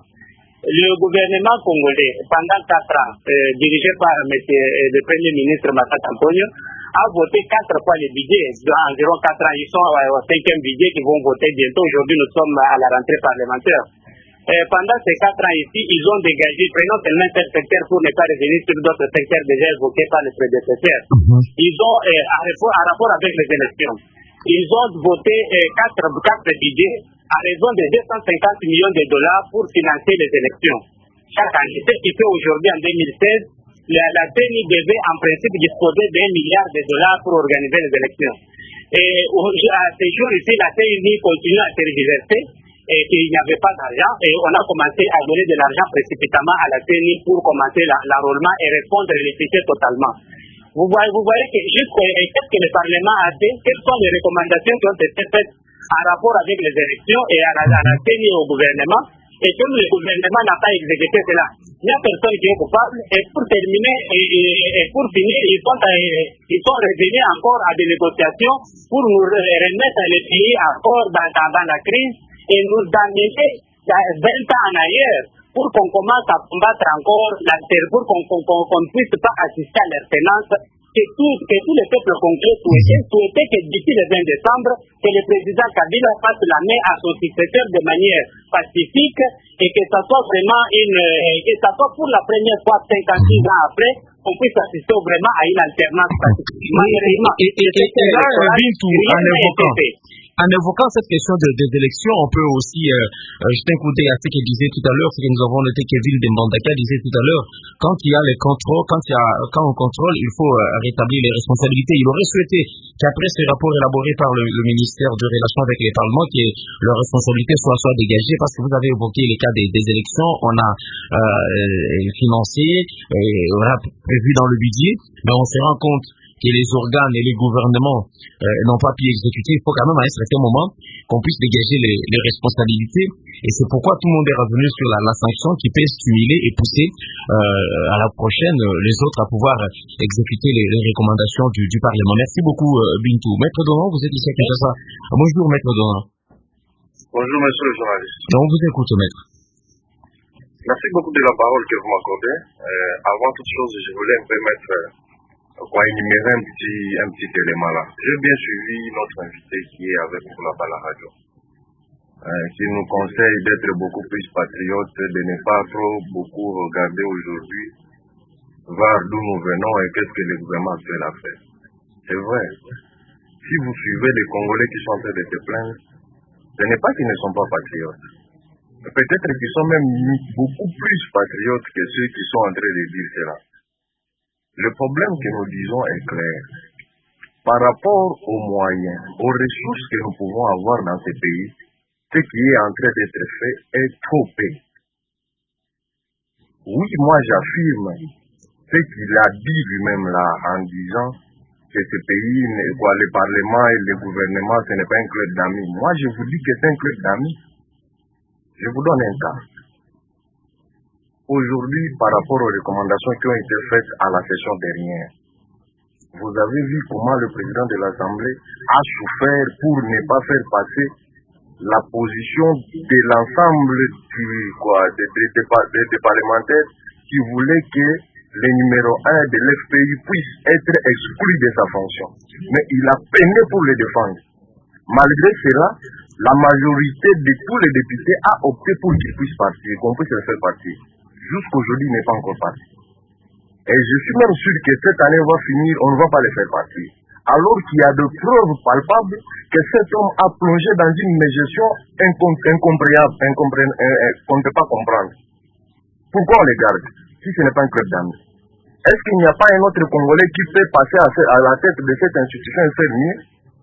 S11: Le gouvernement congolais, pendant quatre ans, euh, dirigé par monsieur, euh, le Premier ministre Massata Antonio, a voté quatre fois le budget. Dans environ quatre ans, ils sont euh, au cinquième budget qu'ils vont voter bientôt. Aujourd'hui, nous sommes à la rentrée parlementaire. Euh, pendant ces quatre ans ici, ils ont dégagé, prenons seulement tel secteur pour ne pas revenir sur d'autres secteurs déjà évoqués par les prédécesseurs. Mm-hmm. Ils ont, euh, à, rapport, à rapport avec les élections, ils ont voté euh, quatre, quatre budgets à raison de deux cent cinquante millions de dollars pour financer les élections. Chaque année, ce qui fait aujourd'hui en deux mille seize, la, la C E N I devait en principe disposer d'un milliard de dollars pour organiser les élections. Et à ce jour ici, la C E N I continue à tergiverser et qu'il n'y avait pas d'argent. Et on a commencé à donner de l'argent précipitamment à la C E N I pour commencer la, l'enrôlement et répondre à l'efficacité totalement. Vous voyez, vous voyez que jusqu'à ce que le Parlement a fait, quelles sont les recommandations qui ont été faites en rapport avec les élections et à la, à la C E N I et au gouvernement, et que le gouvernement n'a pas exécuté cela. Il n'y a personne qui est coupable, et pour terminer, et, et, et pour finir, ils sont, ils sont revenus encore à des négociations pour nous remettre le pays encore dans, dans, dans la crise et nous amener vingt ans en arrière pour qu'on commence à combattre encore la terre, pour qu'on ne qu'on, qu'on puisse pas assister à l'alternance. Que, tout, que tous les peuples congolais souhaitaient, souhaitaient que d'ici le vingt décembre, que le président Kabila fasse la main à son successeur de manière pacifique et que ça soit vraiment une, que ça soit pour la première fois cinquante-six ans après, qu'on puisse assister vraiment à une alternance pacifique.
S3: Et, et, et, et là, Bintou, en évoquant, en évoquant cette question de, des élections, on peut aussi euh, euh, jeter un coup d'œil à ce qu'il disait tout à l'heure, ce que nous avons noté qu'Eville de Mbandaka disait tout à l'heure, quand il y a les contrôles, quand, il y a, quand on contrôle, il faut euh, rétablir les responsabilités. Il aurait souhaité qu'après ce rapport élaboré par le, le ministère de Relations avec les Parlements, que leurs responsabilités soient, soient dégagées, parce que vous avez évoqué les cas des, des élections, on a euh, financé, euh, on a prévu dans le budget, mais on se rend compte que les organes et les gouvernements euh, n'ont pas pu exécuter, il faut quand même à un certain moment qu'on puisse dégager les, les responsabilités. Et c'est pourquoi tout le monde est revenu sur la, la sanction qui peut stimuler et pousser euh, à la prochaine euh, les autres à pouvoir euh, exécuter les, les recommandations du, du Parlement. Merci beaucoup euh, Bintou. Maître Donan, vous êtes ici à Kinshasa. Bonjour Maître Donan.
S12: Bonjour monsieur le journaliste.
S3: On vous écoute Maître.
S12: Merci beaucoup de la parole que vous m'accordez. Euh, avant toute chose, je voulais me permettre euh, quoi énumérer un petit, un petit élément là. J'ai bien suivi notre invité qui est avec nous là-bas à la radio, euh, qui nous conseille d'être beaucoup plus patriotes, de ne pas trop beaucoup regarder aujourd'hui voir d'où nous venons et qu'est-ce que le gouvernement actuel a fait. C'est vrai. Si vous suivez les Congolais qui sont en train de se plaindre, ce n'est pas qu'ils ne sont pas patriotes. Peut-être qu'ils sont même beaucoup plus patriotes que ceux qui sont en train de dire cela. Le problème que nous disons est clair. Par rapport aux moyens, aux ressources que nous pouvons avoir dans ce pays, ce qui est en train d'être fait est trop peu. Oui, moi j'affirme ce qu'il a dit lui-même là en disant que ce pays, quoi, le Parlement et le gouvernement, ce n'est pas un club d'amis. Moi je vous dis que c'est un club d'amis. Je vous donne un cas. Aujourd'hui, par rapport aux recommandations qui ont été faites à la session dernière, vous avez vu comment le président de l'Assemblée a souffert pour ne pas faire passer la position de l'ensemble du, quoi, des, des, des, des, des parlementaires qui voulaient que le numéro un de l'F P I puisse être exclu de sa fonction. Mais il a peiné pour le défendre. Malgré cela, la majorité de tous les députés a opté pour qu'il puisse partir, qu'on puisse le faire partir. Jusqu'aujourd'hui, il n'est pas encore parti. Et je suis même sûr que cette année va finir, on ne va pas le faire partir. Alors qu'il y a de preuves palpables que cet homme a plongé dans une gestion incompréhensible, incompré- qu'on ne peut pas comprendre. Pourquoi on les garde, si ce n'est pas un club d'amis? Est-ce qu'il n'y a pas un autre Congolais qui peut passer à la tête de cette institution et faire mieux?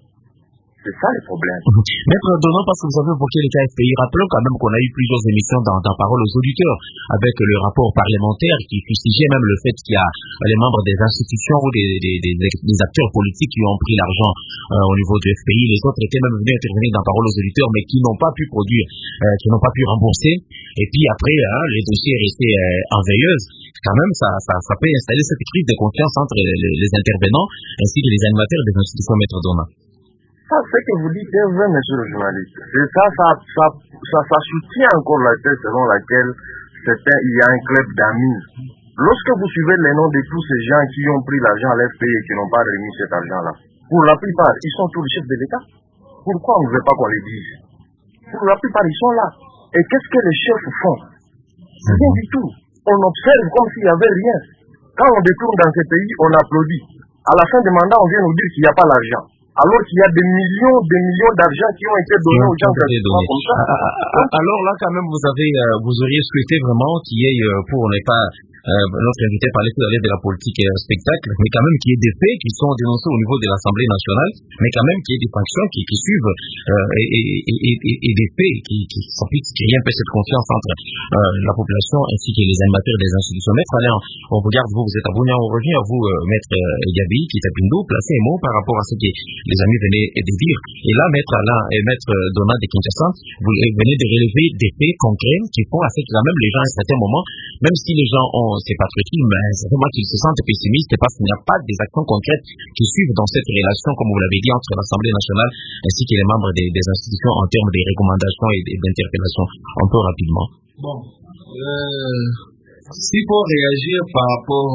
S12: C'est ça le problème.
S3: Maître Donan, parce que vous avez évoqué les cas F P I, rappelons quand même qu'on a eu plusieurs émissions dans, dans Parole aux auditeurs, avec le rapport parlementaire qui fustigeait même le fait qu'il y a les membres des institutions ou des, des, des, des acteurs politiques qui ont pris l'argent euh, au niveau du F P I. Les autres étaient même venus intervenir dans Parole aux auditeurs, mais qui n'ont pas pu produire, euh, qui n'ont pas pu rembourser. Et puis après, hein, les dossiers restés euh, en veilleuse. Quand même, ça, ça, ça peut installer cette crise de confiance entre les, les, les intervenants ainsi que les animateurs des institutions, Maître Donan.
S12: Ça, ce que vous dites est vrai, monsieur le journaliste. Et ça, ça, ça, ça, ça soutient encore la thèse selon laquelle certains, il y a un club d'amis. Lorsque vous suivez les noms de tous ces gens qui ont pris l'argent à l'F P I et qui n'ont pas remis cet argent-là, pour la plupart, ils sont tous les chefs de l'État. Pourquoi on ne veut pas qu'on les dise? Pour la plupart, ils sont là. Et qu'est-ce que les chefs font? Rien du tout. On observe comme s'il n'y avait rien. Quand on détourne dans ces pays, on applaudit. À la fin du mandat, on vient nous dire qu'il n'y a pas l'argent. Alors qu'il y a des millions, des millions d'argent qui ont été donnés aux gens comme ça.
S3: Alors là, quand même, vous avez, vous auriez souhaité vraiment qu'il y ait, pour ne pas, euh, notre invité parlait tout à l'heure de la politique et spectacle, mais quand même qu'il y ait des faits qui sont dénoncés au niveau de l'Assemblée nationale, mais quand même qu'il y ait des sanctions qui, qui suivent euh, et, et, et, et des faits qui, qui s'appliquent, qui rien peut cette confiance entre euh, la population ainsi que les animateurs des institutions. Maître Alain, on regarde, vous, vous êtes à Bounia, on revient à vous, euh, Maître euh, Gabi, qui est à Pindo, placez un mot par rapport à ce que les amis venaient de dire. Et là, Maître Alain et Maître Donald de Kinshasa, vous venez de relever des faits concrets qui font à ce que quand même les gens, à un certain moment, même si les gens ont ces patriotismes, mais c'est vraiment qu'ils se sentent pessimistes parce qu'il n'y a pas des actions concrètes qui suivent dans cette relation, comme vous l'avez dit, entre l'Assemblée nationale ainsi que les membres des, des institutions en termes de recommandations et d'interpellations. Un peu rapidement.
S5: Bon, euh, s'il faut réagir par rapport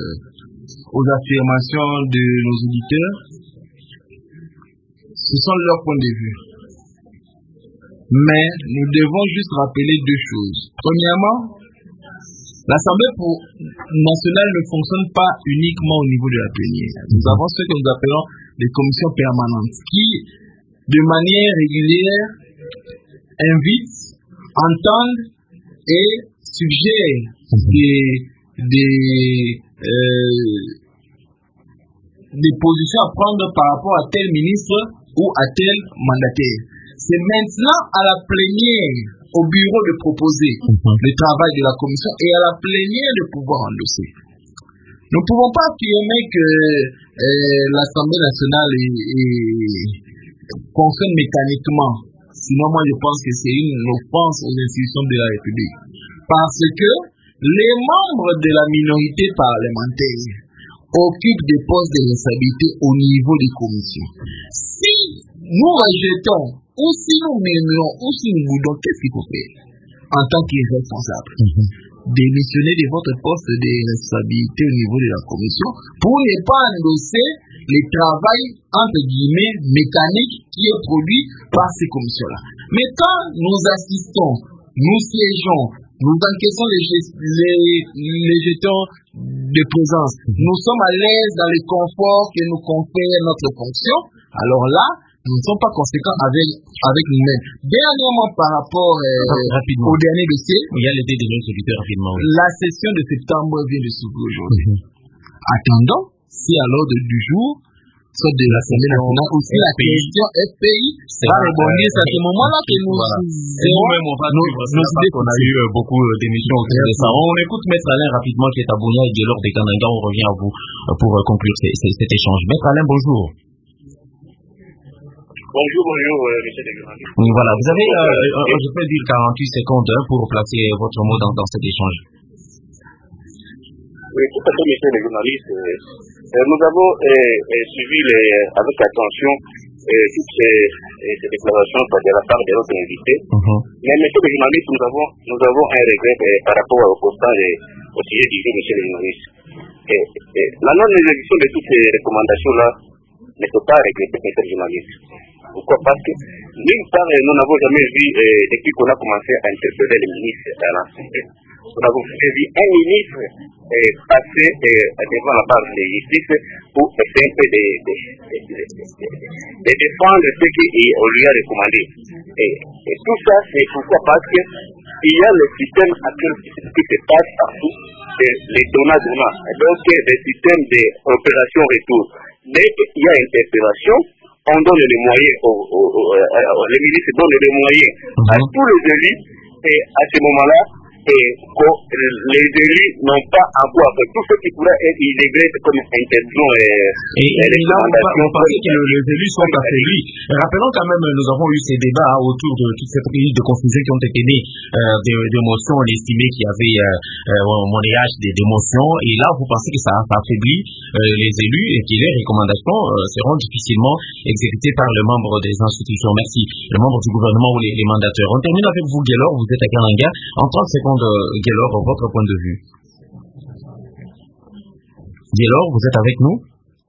S5: euh, aux affirmations de nos auditeurs, ce sont leurs points de vue. Mais nous devons juste rappeler deux choses. Premièrement, l'Assemblée nationale ne fonctionne pas uniquement au niveau de la plénière. Nous avons ce que nous appelons les commissions permanentes qui, de manière régulière, invitent, entendent et suggèrent des, des, euh, des positions à prendre par rapport à tel ministre ou à tel mandataire. C'est maintenant à la plénière, au bureau de proposer mm-hmm. le travail de la commission et à la plénière de pouvoir endosser. Nous ne pouvons pas affirmer que euh, l'Assemblée nationale est, est, fonctionne mécaniquement. Sinon, moi, je pense que c'est une offense aux institutions de la République. Parce que les membres de la minorité parlementaire occupent des postes de responsabilité au niveau des commissions. Si nous rejetons, ou si nous murmurons, ou si nous boudons, qu'est-ce qu'il faut faire en tant qu'irresponsable? Mm-hmm. Démissionner de votre poste de responsabilité au niveau de la commission pour ne pas endosser le travail, entre guillemets, mécanique qui est produit par ces commissions-là. Mais quand nous assistons, nous siégeons, nous encaissons les, les, les jetons de présence, nous sommes à l'aise dans le confort que nous confère notre fonction, alors là, nous ne sommes pas conséquents avec, avec nous-mêmes. Dernièrement, par rapport euh, au dernier dossier,
S3: il y a l'idée de l'insécurité rapidement. Oui.
S5: La session de septembre vient de s'ouvrir aujourd'hui. Mm-hmm. Attendons si à l'ordre du jour, soit de l'Assemblée nationale, aussi la question F P I va rebondir. C'est à ce moment-là que nous voilà.
S3: nous-mêmes, on va nous, nous, nous on a eu euh, beaucoup euh, d'émissions autour de ça. On écoute Maître Alain rapidement qui est à Bunia et Guélor des Kananga. On revient à vous euh, pour euh, conclure ces, ces, cet échange. Maître Alain, bonjour.
S1: Bonjour, bonjour, euh, monsieur le journaliste.
S3: Oui, voilà. Vous avez, euh, euh, je peux dire quarante-huit secondes hein, pour placer votre mot dans, dans cet échange.
S1: Oui, tout à fait, monsieur le journaliste. Euh, nous avons euh, euh, suivi les, avec attention euh, toutes ces, euh, ces déclarations de la part de notre invité. Uh-huh. Mais, monsieur le journaliste, nous avons, nous avons un regret euh, par rapport au constat euh, au sujet du jeu, monsieur le journaliste. Et, et, la non-exécution de toutes ces recommandations-là ne peut pas regretter, monsieur le journaliste. Pourquoi? Parce que d'une part, nous n'avons jamais vu, euh, depuis qu'on a commencé à interpeller les ministres à l'Assemblée, nous n'avons jamais vu un ministre euh, passer euh, devant la barre de justice pour essayer un peu de, de, de, de, de, de défendre ce qu'on lui a recommandé. Et, et tout ça, c'est pourquoi? Parce que il y a le système actuel qui se passe partout, les donnants-donnants, donc le système d'opération-retour. Dès qu'il y a interpellation, on donne les moyens, aux, aux, aux, aux, les ministres donnent les moyens à tous les élus, et à ce moment-là, et les élus n'ont pas à voir tout ce qui pourrait être illégal comme interdiction
S3: et, et, et là on pensait que les élus sont affaiblis. Rappelons quand même, nous avons eu ces débats hein, autour de toute cette période de confusion qui ont été nées euh, de, de motions. On estimait qu'il y avait euh, euh, monnayage des, des motions et là vous pensez que ça a affaibli euh, les élus et que les recommandations euh, seront difficilement exécutées par les membres des institutions. Merci. Les membres du gouvernement ou les, les mandataires. On termine avec vous, Guélor, vous êtes à Kananga. En trente secondes, Guélor, votre point de vue. Guélor, vous êtes avec nous?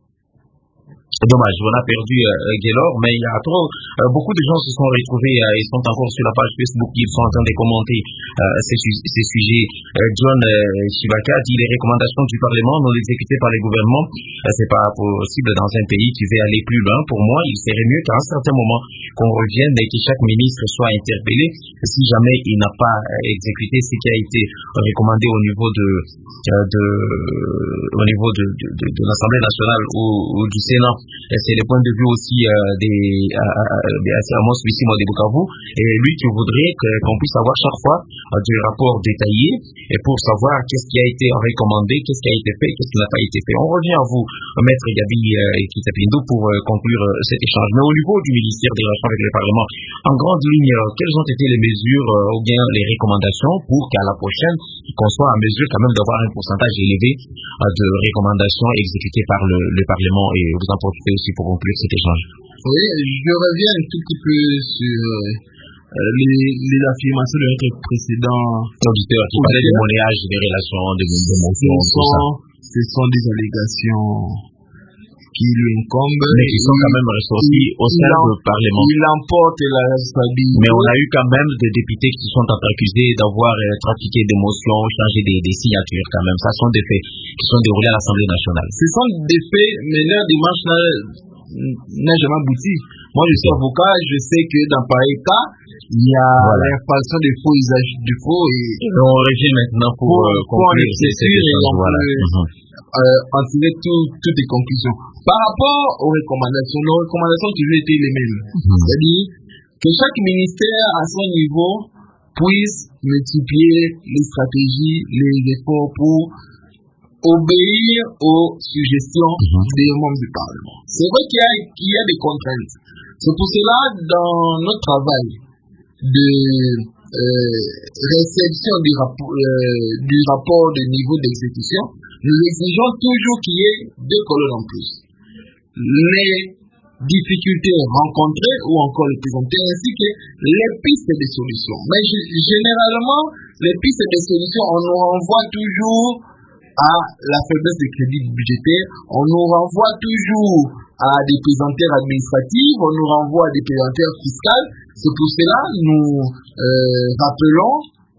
S3: C'est dommage, on a perdu euh, Guélor, mais il y a trop, euh, beaucoup de gens se sont retrouvés et euh, sont encore sur la page Facebook, ils sont en train de commenter euh, ces, ces sujets. Euh, John euh, Chibaka dit les recommandations du Parlement non exécutées par les gouvernements, euh, c'est pas possible dans un pays qui veut aller plus loin. Pour moi, il serait mieux qu'à un certain moment qu'on revienne et que chaque ministre soit interpellé si jamais il n'a pas euh, exécuté ce qui a été recommandé au niveau de, euh, de euh, au niveau de, de, de, de l'Assemblée nationale ou, ou du Sénat. C'est le point de vue aussi euh, des Amos Bissimo de Bukavu et lui qui voudrait que, qu'on puisse avoir chaque fois euh, des rapports détaillés et pour savoir qu'est-ce qui a été recommandé, qu'est-ce qui a été fait, qu'est-ce qui n'a pas été fait. On revient à vous, Maître Gabi euh, et Kitapindo, pour euh, conclure euh, cet échange. Mais au niveau du ministère des Relations avec le Parlement, en grande ligne, euh, quelles ont été les mesures euh, ou bien les recommandations pour qu'à la prochaine, qu'on soit en mesure quand même d'avoir un pourcentage élevé euh, de recommandations exécutées par le, le Parlement et vous en profitez aussi pour conclure cet échange.
S5: Oui, je reviens un tout petit peu sur euh, les, les affirmations de notre précédent
S3: auditeur qui parlait du monnayage des relations, des émotions, tout ça.
S5: Ce sont des allégations qui lui incombent.
S3: Mais qui sont quand même ressorties au sein du Parlement.
S5: Il emporte la responsabilité.
S3: Mais on a eu quand même des députés qui se sont accusés d'avoir euh, trafiqué des motions, changé des, des signatures quand même. Ça sont des faits qui sont déroulés à l'Assemblée nationale.
S5: Ce sont des faits, mais leur démarche n'a jamais abouti. Moi, je suis avocat, je sais que dans pareil cas, il y a voilà. l'infraction de faux usage du faux et...
S3: On revient maintenant pour, pour euh, conclure ces choses. Voilà. Mm-hmm.
S5: Euh, en tirer tout, toutes les conclusions. Par rapport aux recommandations, nos recommandations ont toujours été les mêmes. Mm-hmm. C'est-à-dire que chaque ministère à son niveau puisse multiplier les stratégies, les efforts pour obéir aux suggestions mm-hmm. des membres du Parlement. C'est vrai qu'il y a, qu'il y a des contraintes. C'est pour cela, dans notre travail de euh, réception du, rapport, euh, du rapport de niveau d'exécution, nous exigeons toujours qu'il y ait deux colonnes en plus. Les difficultés rencontrées ou encore les présenter, ainsi que les pistes de solutions. Mais généralement, les pistes de solutions, on nous renvoie toujours à la faiblesse des crédits budgétaires, on nous renvoie toujours à des pesanteurs administratives, on nous renvoie à des pesanteurs fiscales. C'est pour cela nous euh, rappelons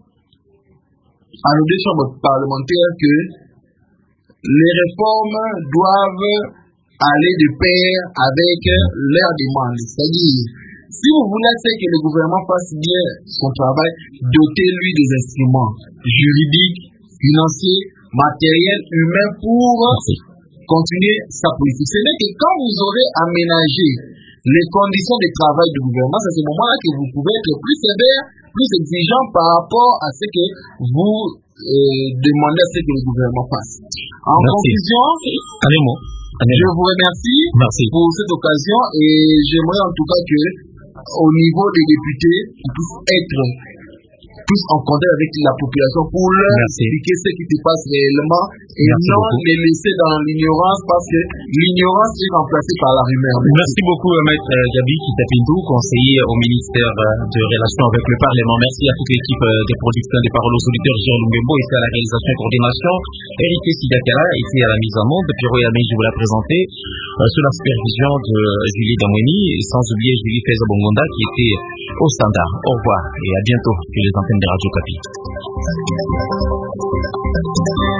S5: à nos deux chambres parlementaires que les réformes doivent aller de pair avec leurs demandes. C'est-à-dire, si vous voulez que le gouvernement fasse bien son travail, dotez-lui des instruments juridiques, financiers, matériels, humains pour continuer sa politique. Ce n'est que quand vous aurez aménagé les conditions de travail du gouvernement, c'est à ce moment-là que vous pouvez être plus sévère, plus exigeant par rapport à ce que vous euh, demandez à ce que le gouvernement fasse. En
S3: Merci.
S5: conclusion,
S3: Allez, moi. Allez,
S5: je vous remercie
S3: Merci.
S5: pour cette occasion et j'aimerais en tout cas que au niveau des députés, ils puissent être plus en contact avec la population pour leur
S3: Merci.
S5: expliquer ce qui se passe réellement et
S3: Merci
S5: non
S3: beaucoup.
S5: les laisser dans l'ignorance parce que l'ignorance est remplacée par la rumeur.
S3: Merci beaucoup, Maître Gabi Kitapindou, conseiller au ministère de Relations avec le Parlement. Merci à toute l'équipe des producteurs des Paroles aux auditeurs, Jean Lumbembo, ici à la réalisation et coordination, Eric Sidakala, ici à la mise en onde, Pierrot Yamé, je vous la présenter, euh, sous la supervision de Julie Damweni, sans oublier Julie Feza Bongonda qui était au standard. Au revoir et à bientôt sur les antennes de Radio Kapi.